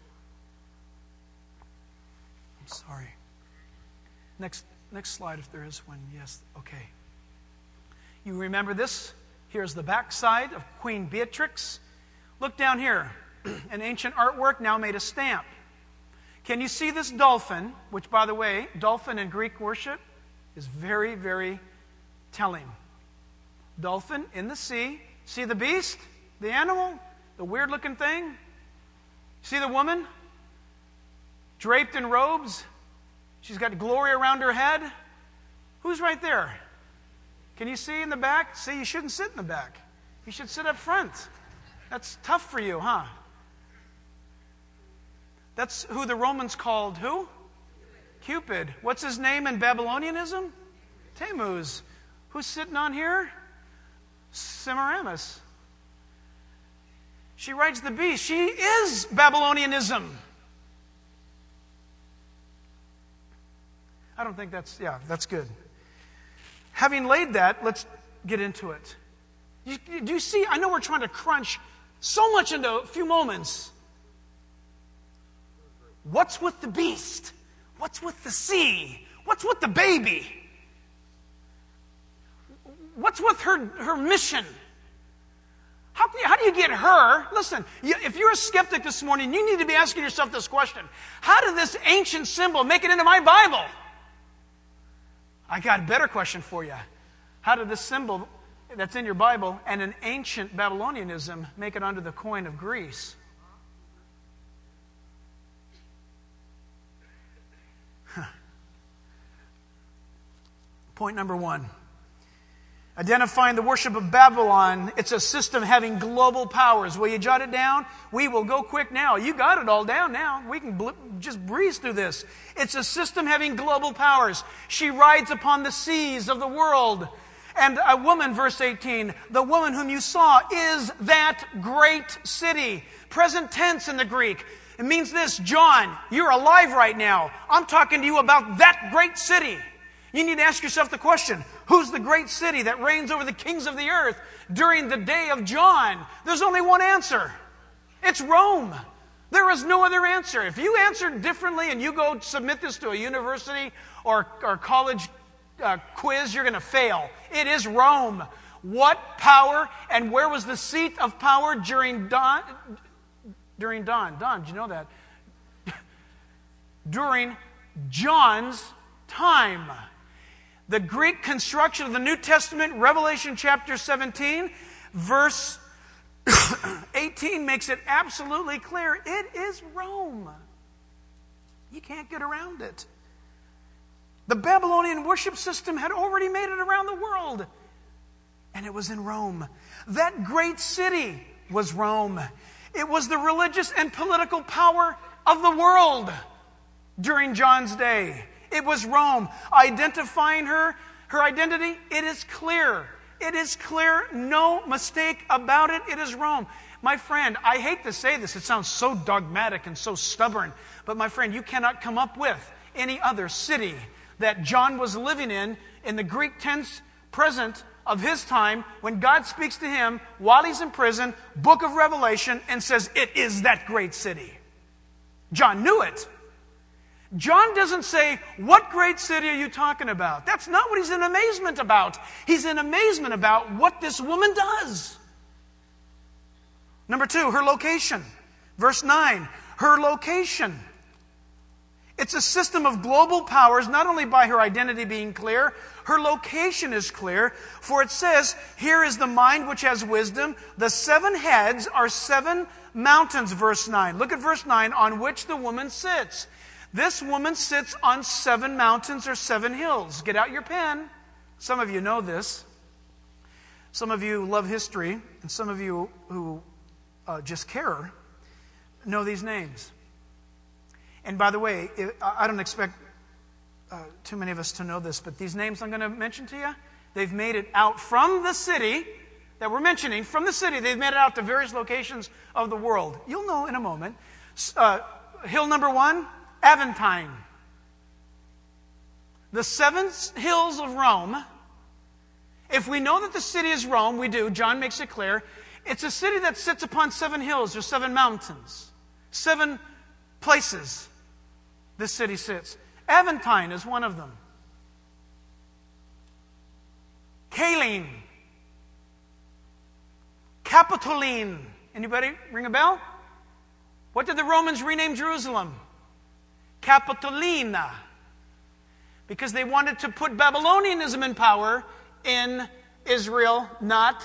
Speaker 1: I'm sorry. Next, next slide if there is one. Yes, okay. You remember this? Here's the backside of Queen Beatrix. Look down here. An ancient artwork now made a stamp. Can you see this dolphin? Which, by the way, dolphin in Greek worship is very, very telling. Dolphin in the sea. See the beast? The animal? The weird-looking thing? See the woman? Draped in robes. She's got glory around her head. Who's right there? Can you see in the back? See, you shouldn't sit in the back. You should sit up front. That's tough for you, huh? That's who the Romans called who? Cupid. What's his name in Babylonianism? Tammuz. Who's sitting on here? Semiramis. She rides the beast. She is Babylonianism. I don't think that's, yeah, that's good. Having laid that, let's get into it. You, do you see? I know we're trying to crunch so much into a few moments. What's with the beast? What's with the sea? What's with the baby? What's with her, her mission? How, can you, how do you get her? Listen, you, if you're a skeptic this morning, you need to be asking yourself this question. How did this ancient symbol make it into my Bible? I got a better question for you. How did this symbol that's in your Bible and an ancient Babylonianism make it onto the coin of Greece? Point number one. Identifying the worship of Babylon, it's a system having global powers. Will you jot it down? We will go quick now. You got it all down now. We can bl- just breeze through this. It's a system having global powers. She rides upon the seas of the world. And a woman, verse eighteen, the woman whom you saw is that great city. Present tense in the Greek. It means this, John, you're alive right now. I'm talking to you about that great city. You need to ask yourself the question, who's the great city that reigns over the kings of the earth during the day of John? There's only one answer. It's Rome. There is no other answer. If you answer differently and you go submit this to a university or, or college uh, quiz, you're going to fail. It is Rome. What power and where was the seat of power during Don? During Don. Don, did you know that? During John's time. The Greek construction of the New Testament, Revelation chapter seventeen, verse eighteen makes it absolutely clear. It is Rome. You can't get around it. The Babylonian worship system had already made it around the world. And it was in Rome. That great city was Rome. It was the religious and political power of the world during John's day. It was Rome. Identifying her, her identity, it is clear. It is clear, no mistake about it. It is Rome. My friend, I hate to say this. It sounds so dogmatic and so stubborn. But my friend, you cannot come up with any other city that John was living in, in the Greek tense present of his time, when God speaks to him while he's in prison, book of Revelation, and says, it is that great city. John knew it. John doesn't say, what great city are you talking about? That's not what he's in amazement about. He's in amazement about what this woman does. Number two, her location. Verse nine, her location. It's a system of global powers, not only by her identity being clear, her location is clear. For it says, here is the mind which has wisdom. The seven heads are seven mountains, verse nine. Look at verse nine, on which the woman sits. This woman sits on seven mountains or seven hills. Get out your pen. Some of you know this. Some of you love history, and some of you who uh, just care know these names. And by the way, I don't expect uh, too many of us to know this, but these names I'm going to mention to you, they've made it out from the city that we're mentioning, from the city, they've made it out to various locations of the world. You'll know in a moment. Uh, hill number one, Aventine. The seven hills of Rome. If we know that the city is Rome, we do. John makes it clear. It's a city that sits upon seven hills or seven mountains. Seven places this city sits. Aventine is one of them. Kaline. Capitoline. Anybody ring a bell? What did the Romans rename Jerusalem? Capitolina. Because they wanted to put Babylonianism in power in Israel, not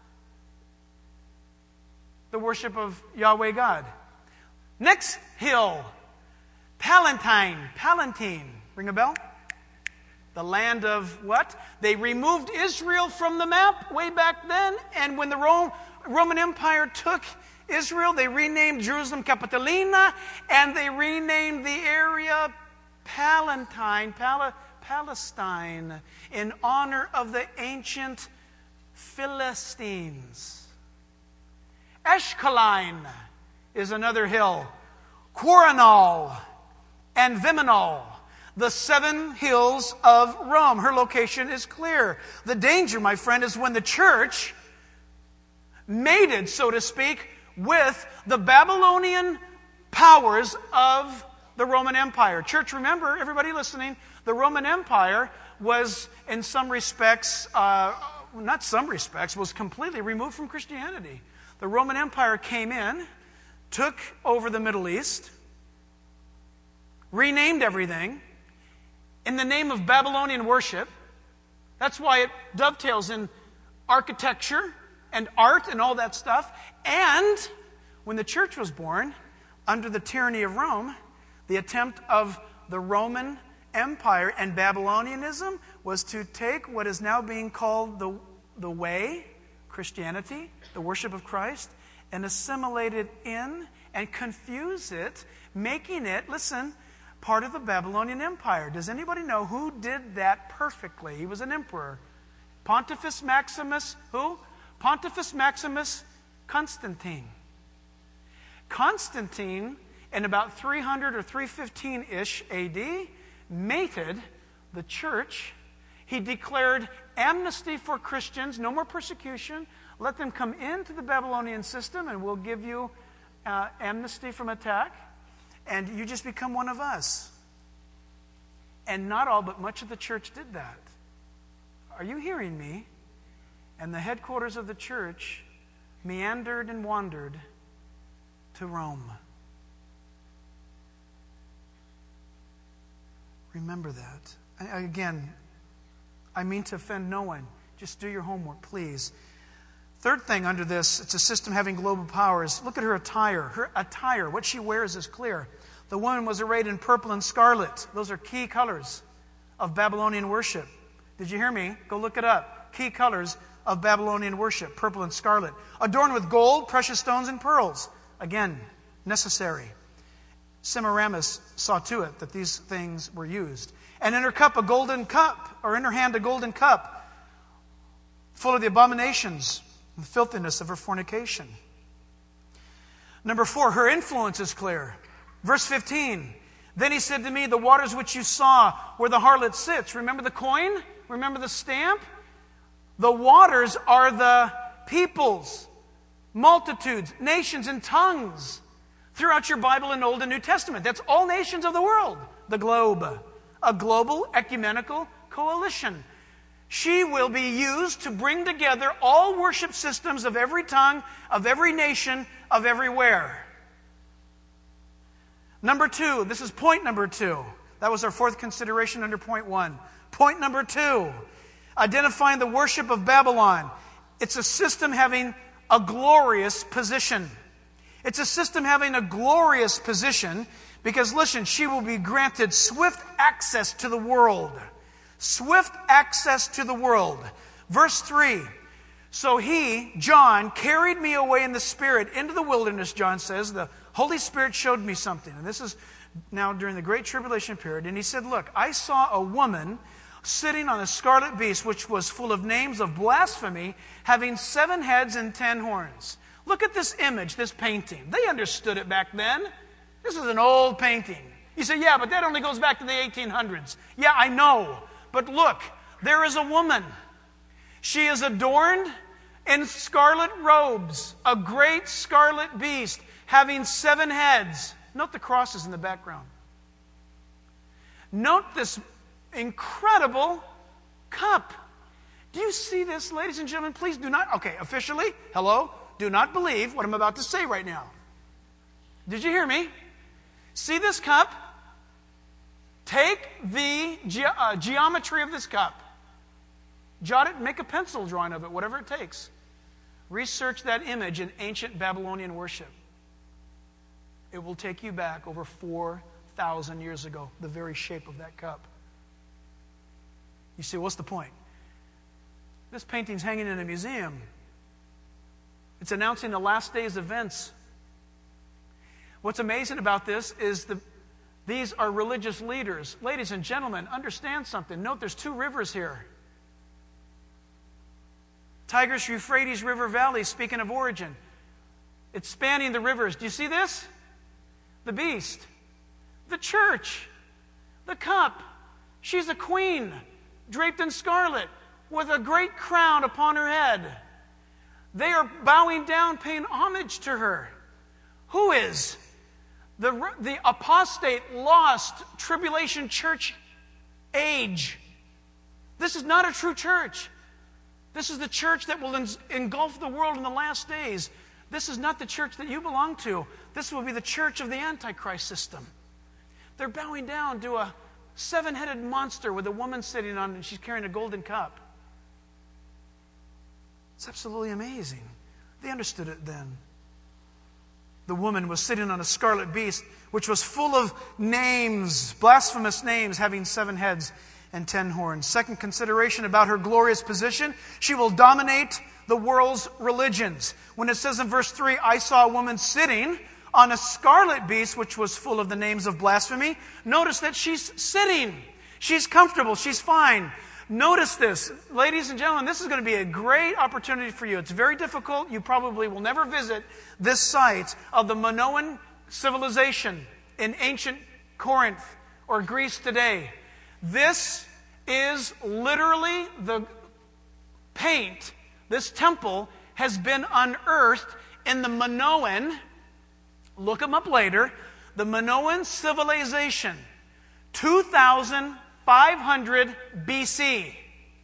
Speaker 1: the worship of Yahweh God. Next hill, Palatine. Palatine. Ring a bell? The land of what? They removed Israel from the map way back then, and when the Rome, Roman Empire took Israel, they renamed Jerusalem Capitolina, and they renamed the area Palatine, Pal- Palestine, in honor of the ancient Philistines. Eshkaline is another hill. Quaranal and Viminal, the seven hills of Rome. Her location is clear. The danger, my friend, is when the church mated, so to speak, with the Babylonian powers of the Roman Empire. Church, remember, everybody listening, the Roman Empire was, in some respects, uh, not some respects, was completely removed from Christianity. The Roman Empire came in, took over the Middle East, renamed everything in the name of Babylonian worship. That's why it dovetails in architecture and art and all that stuff. And when the church was born, under the tyranny of Rome, the attempt of the Roman Empire and Babylonianism was to take what is now being called the, the way, Christianity, the worship of Christ, and assimilate it in and confuse it, making it, listen, part of the Babylonian Empire. Does anybody know who did that perfectly? He was an emperor. Pontifex Maximus, who? Pontifex Maximus Constantine. Constantine, in about three hundred or three fifteen-ish A D, mated the church. He declared amnesty for Christians, no more persecution. Let them come into the Babylonian system and we'll give you uh, amnesty from attack. And you just become one of us. And not all, but much of the church did that. Are you hearing me? And the headquarters of the church meandered and wandered to Rome. Remember that. I, again, I mean to offend no one. Just do your homework, please. Third thing under this, it's a system having global powers. Look at her attire. Her attire, what she wears is clear. The woman was arrayed in purple and scarlet. Those are key colors of Babylonian worship. Did you hear me? Go look it up. Key colors of Babylonian worship, purple and scarlet. Adorned with gold, precious stones, and pearls. Again, necessary. Semiramis saw to it that these things were used. And in her cup a golden cup, or in her hand a golden cup, full of the abominations and filthiness of her fornication. Number four, her influence is clear. Verse fifteen, then he said to me, the waters which you saw where the harlot sits. Remember the coin? Remember the stamp? The waters are the peoples, multitudes, nations, and tongues throughout your Bible in Old and New Testament. That's all nations of the world, the globe. A global ecumenical coalition. She will be used to bring together all worship systems of every tongue, of every nation, of everywhere. Number two, this is point number two. That was our fourth consideration under point one. Point number two, identifying the worship of Babylon. It's a system having a glorious position. It's a system having a glorious position because, listen, she will be granted swift access to the world. Swift access to the world. Verse three, so he, John, carried me away in the Spirit into the wilderness, John says. The Holy Spirit showed me something. And this is now during the Great Tribulation period. And he said, look, I saw a woman sitting on a scarlet beast, which was full of names of blasphemy, having seven heads and ten horns. Look at this image, this painting. They understood it back then. This is an old painting. You say, yeah, but that only goes back to the eighteen hundreds. Yeah, I know. But look, there is a woman. She is adorned in scarlet robes, a great scarlet beast, having seven heads. Note the crosses in the background. Note this incredible cup. Do you see this, ladies and gentlemen? Please do not, okay, officially, hello, do not believe what I'm about to say right now. Did you hear me? See this cup? Take the ge- uh, geometry of this cup. Jot it, make a pencil drawing of it, whatever it takes. Research that image in ancient Babylonian worship. It will take you back over four thousand years ago, the very shape of that cup. You see, what's the point? This painting's hanging in a museum. It's announcing the last day's events. What's amazing about this is the, these are religious leaders. Ladies and gentlemen, understand something. Note there's two rivers here. Tigris Euphrates River Valley, speaking of origin. It's spanning the rivers. Do you see this? The beast. The church. The cup. She's a queen, draped in scarlet, with a great crown upon her head. They are bowing down, paying homage to her. Who is? The, the apostate, lost, tribulation church age. This is not a true church. This is the church that will engulf the world in the last days. This is not the church that you belong to. This will be the church of the Antichrist system. They're bowing down to a seven-headed monster with a woman sitting on it, and she's carrying a golden cup. It's absolutely amazing. They understood it then. The woman was sitting on a scarlet beast, which was full of names, blasphemous names, having seven heads and ten horns. Second consideration about her glorious position, she will dominate the world's religions. When it says in verse three, I saw a woman sitting on a scarlet beast, which was full of the names of blasphemy, notice that she's sitting. She's comfortable. She's fine. Notice this. Ladies and gentlemen, this is going to be a great opportunity for you. It's very difficult. You probably will never visit this site of the Minoan civilization in ancient Corinth or Greece today. This is literally the paint. This temple has been unearthed in the Minoan, look them up later, the Minoan civilization, two thousand five hundred B C.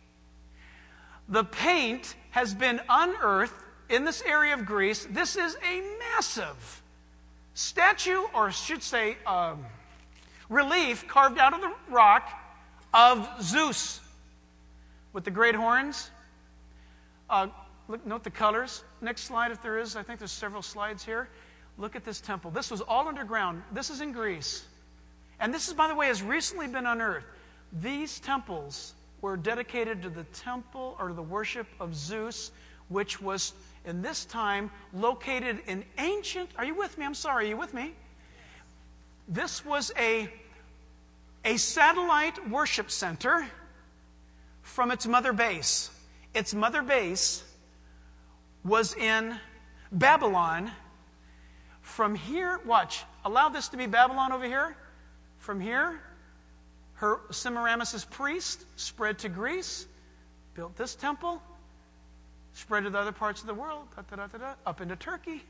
Speaker 1: The paint has been unearthed in this area of Greece. This is a massive statue, or I should say um, relief carved out of the rock of Zeus with the great horns. Uh, look, note the colors. Next slide if there is. I think there's several slides here. Look at this temple. This was all underground. This is in Greece. And this is, by the way, has recently been unearthed. These temples were dedicated to the temple or the worship of Zeus, which was in this time located in ancient, are you with me? I'm sorry, are you with me? This was a, a satellite worship center from its mother base. Its mother base was in Babylon. From here, watch, allow this to be Babylon over here. From here, her Semiramis' priest spread to Greece, built this temple, spread to the other parts of the world, da, da, da, da, da, up into Turkey,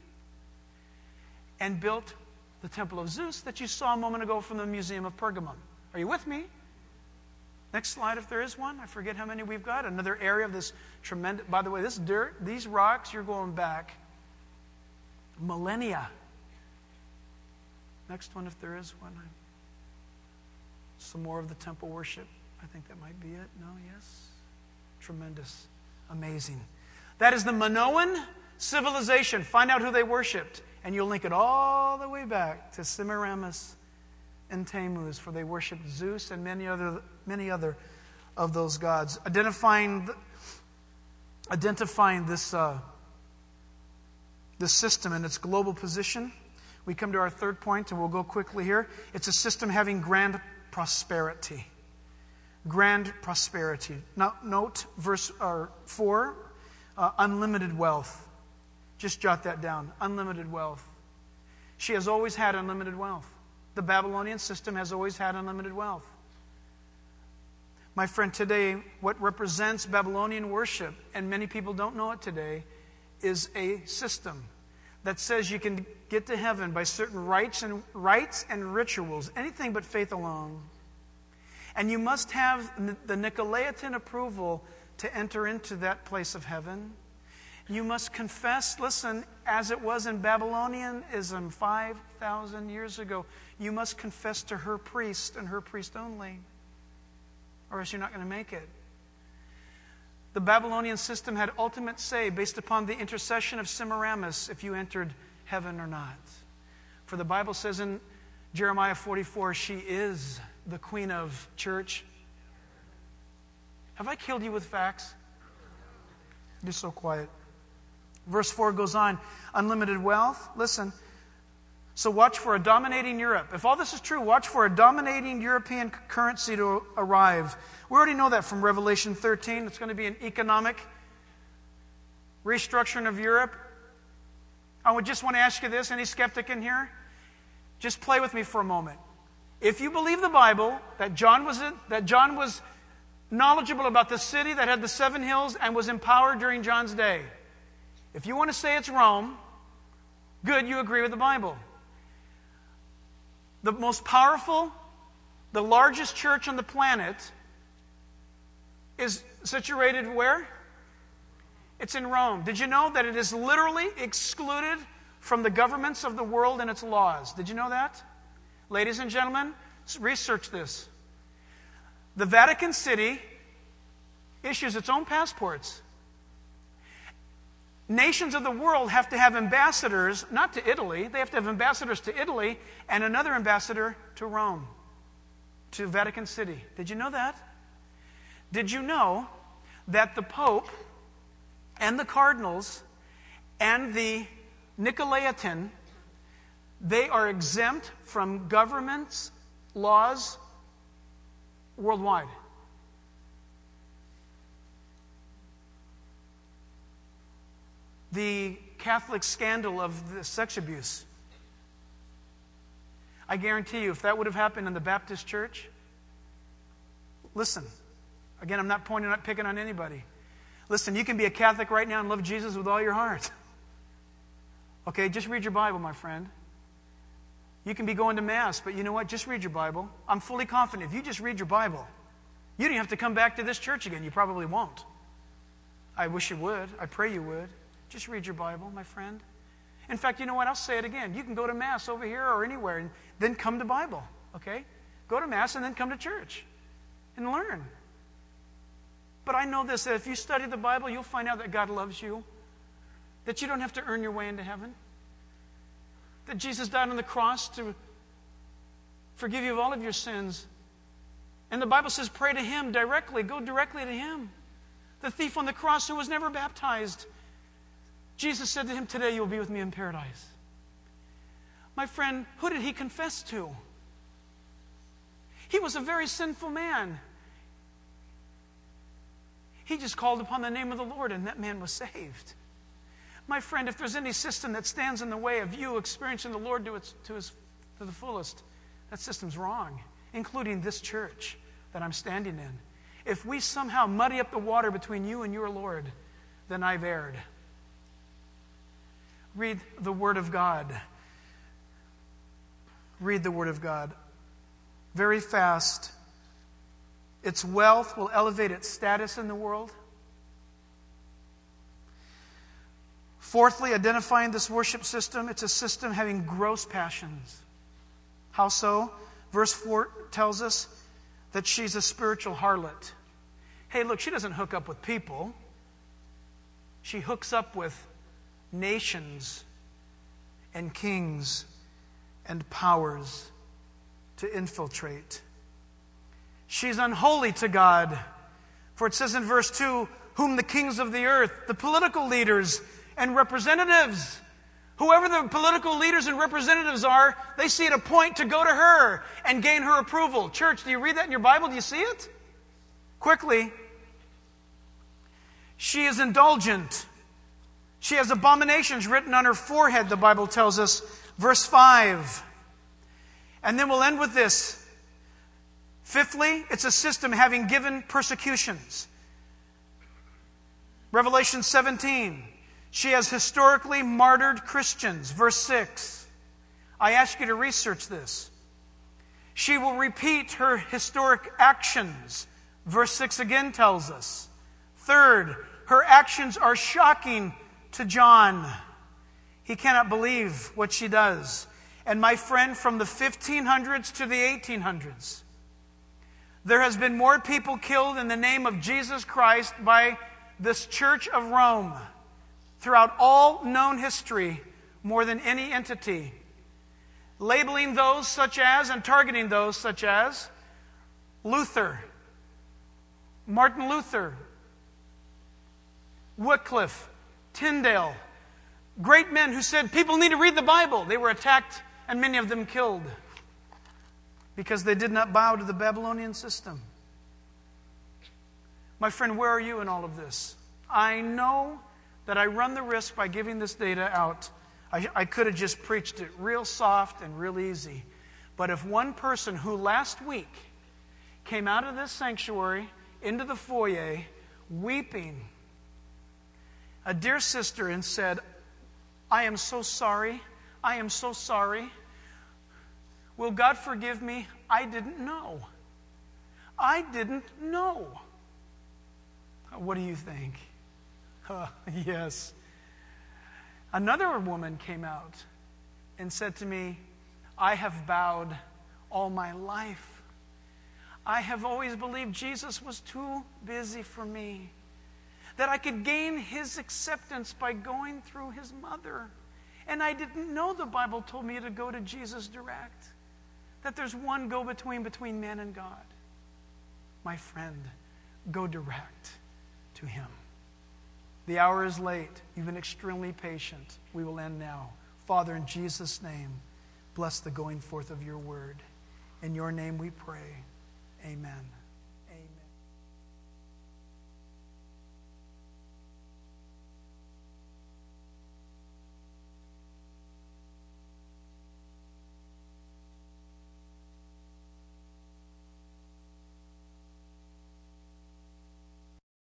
Speaker 1: and built the temple of Zeus that you saw a moment ago from the Museum of Pergamum. Are you with me? Next slide, if there is one. I forget how many we've got. Another area of this tremendous, by the way, this dirt, these rocks, you're going back millennia. Next one, if there is one. Some more of the temple worship. I think that might be it. No, yes. Tremendous. Amazing. That is the Minoan civilization. Find out who they worshipped. And you'll link it all the way back to Semiramis and Tammuz, for they worshipped Zeus and many other many other of those gods. Identifying, identifying this, uh, this system and its global position, we come to our third point, and we'll go quickly here. It's a system having grand prosperity. Grand prosperity. Now, note verse uh, four, uh, unlimited wealth. Just jot that down. Unlimited wealth. She has always had unlimited wealth. The Babylonian system has always had unlimited wealth. My friend, today, what represents Babylonian worship, and many people don't know it today, is a system that says you can get to heaven by certain rites and rites and rituals, anything but faith alone. And you must have the Nicolaitan approval to enter into that place of heaven. You must confess, listen, as it was in Babylonianism five thousand years ago, you must confess to her priest and her priest only, or else you're not going to make it. The Babylonian system had ultimate say based upon the intercession of Semiramis if you entered heaven or not. For the Bible says in Jeremiah forty-four, she is the queen of church. Have I killed you with facts? You're so quiet. Verse four goes on, unlimited wealth. Listen, so watch for a dominating Europe. If all this is true, watch for a dominating European currency to arrive. We already know that from Revelation thirteen. It's going to be an economic restructuring of Europe. I would just want to ask you this, any skeptic in here? Just play with me for a moment. If you believe the Bible, that John was in, that John was knowledgeable about the city that had the seven hills and was empowered during John's day, if you want to say it's Rome, good, you agree with the Bible. The most powerful, the largest church on the planet is situated where? It's in Rome. Did you know that it is literally excluded from the governments of the world and its laws? Did you know that? Ladies and gentlemen, research this. The Vatican City issues its own passports. nations of the world have to have ambassadors, not to Italy, they have to have ambassadors to Italy and another ambassador to Rome, to Vatican City. Did you know that? Did you know that the Pope and the cardinals and the Nicolaitan, they are exempt from government's laws worldwide? The Catholic scandal of the sex abuse. I guarantee you, if that would have happened in the Baptist church, listen, again, I'm not pointing, not picking on anybody. Listen, you can be a Catholic right now and love Jesus with all your heart. Okay, just read your Bible, my friend. You can be going to Mass, but you know what? Just read your Bible. I'm fully confident if you just read your Bible, you don't have to come back to this church again. You probably won't. I wish you would. I pray you would. Just read your Bible, my friend. In fact, you know what? I'll say it again. You can go to Mass over here or anywhere and then come to Bible, okay? Go to Mass and then come to church and learn. But I know this, that if you study the Bible, you'll find out that God loves you, that you don't have to earn your way into heaven, that Jesus died on the cross to forgive you of all of your sins. And the Bible says pray to Him directly. Go directly to Him. The thief on the cross who was never baptized, Jesus said to him, today you'll be with me in paradise. My friend, who did he confess to? He was a very sinful man. He just called upon the name of the Lord and that man was saved. My friend, if there's any system that stands in the way of you experiencing the Lord to, its, to, his, to the fullest, that system's wrong, including this church that I'm standing in. If we somehow muddy up the water between you and your Lord, then I've erred. Read the Word of God. Read the Word of God. Very fast. Its wealth will elevate its status in the world. Fourthly, identifying this worship system, it's a system having gross passions. How so? Verse four tells us that she's a spiritual harlot. Hey, look, she doesn't hook up with people. She hooks up with nations and kings and powers to infiltrate. She's unholy to God. For it says in verse two, whom the kings of the earth, the political leaders and representatives, whoever the political leaders and representatives are, they see it a point to go to her and gain her approval. Church, do you read that in your Bible? Do you see it? Quickly. She is indulgent. She has abominations written on her forehead, the Bible tells us. Verse five. And then we'll end with this. Fifthly, it's a system having given persecutions. Revelation seventeen. She has historically martyred Christians. Verse six. I ask you to research this. She will repeat her historic actions. Verse six again tells us. Third, her actions are shocking to John. He cannot believe what she does. And my friend, from the fifteen hundreds to the eighteen hundreds, there has been more people killed in the name of Jesus Christ by this Church of Rome throughout all known history, more than any entity. Labeling those such as, and targeting those such as, Luther, Martin Luther, Wycliffe, Tyndale, great men who said people need to read the Bible. They were attacked and many of them killed because they did not bow to the Babylonian system. My friend, where are you in all of this? I know that I run the risk by giving this data out. I, I could have just preached it real soft and real easy. But if one person who last week came out of this sanctuary into the foyer weeping, a dear sister, and said, I am so sorry. I am so sorry. Will God forgive me? I didn't know. I didn't know. What do you think? Uh, yes. Another woman came out and said to me, I have bowed all my life. I have always believed Jesus was too busy for me. that I could gain his acceptance by going through his mother. And I didn't know the Bible told me to go to Jesus direct, that there's one go-between between man and God. My friend, go direct to him. The hour is late. You've been extremely patient. We will end now. Father, in Jesus' name, bless the going forth of your word. In your name we pray. Amen.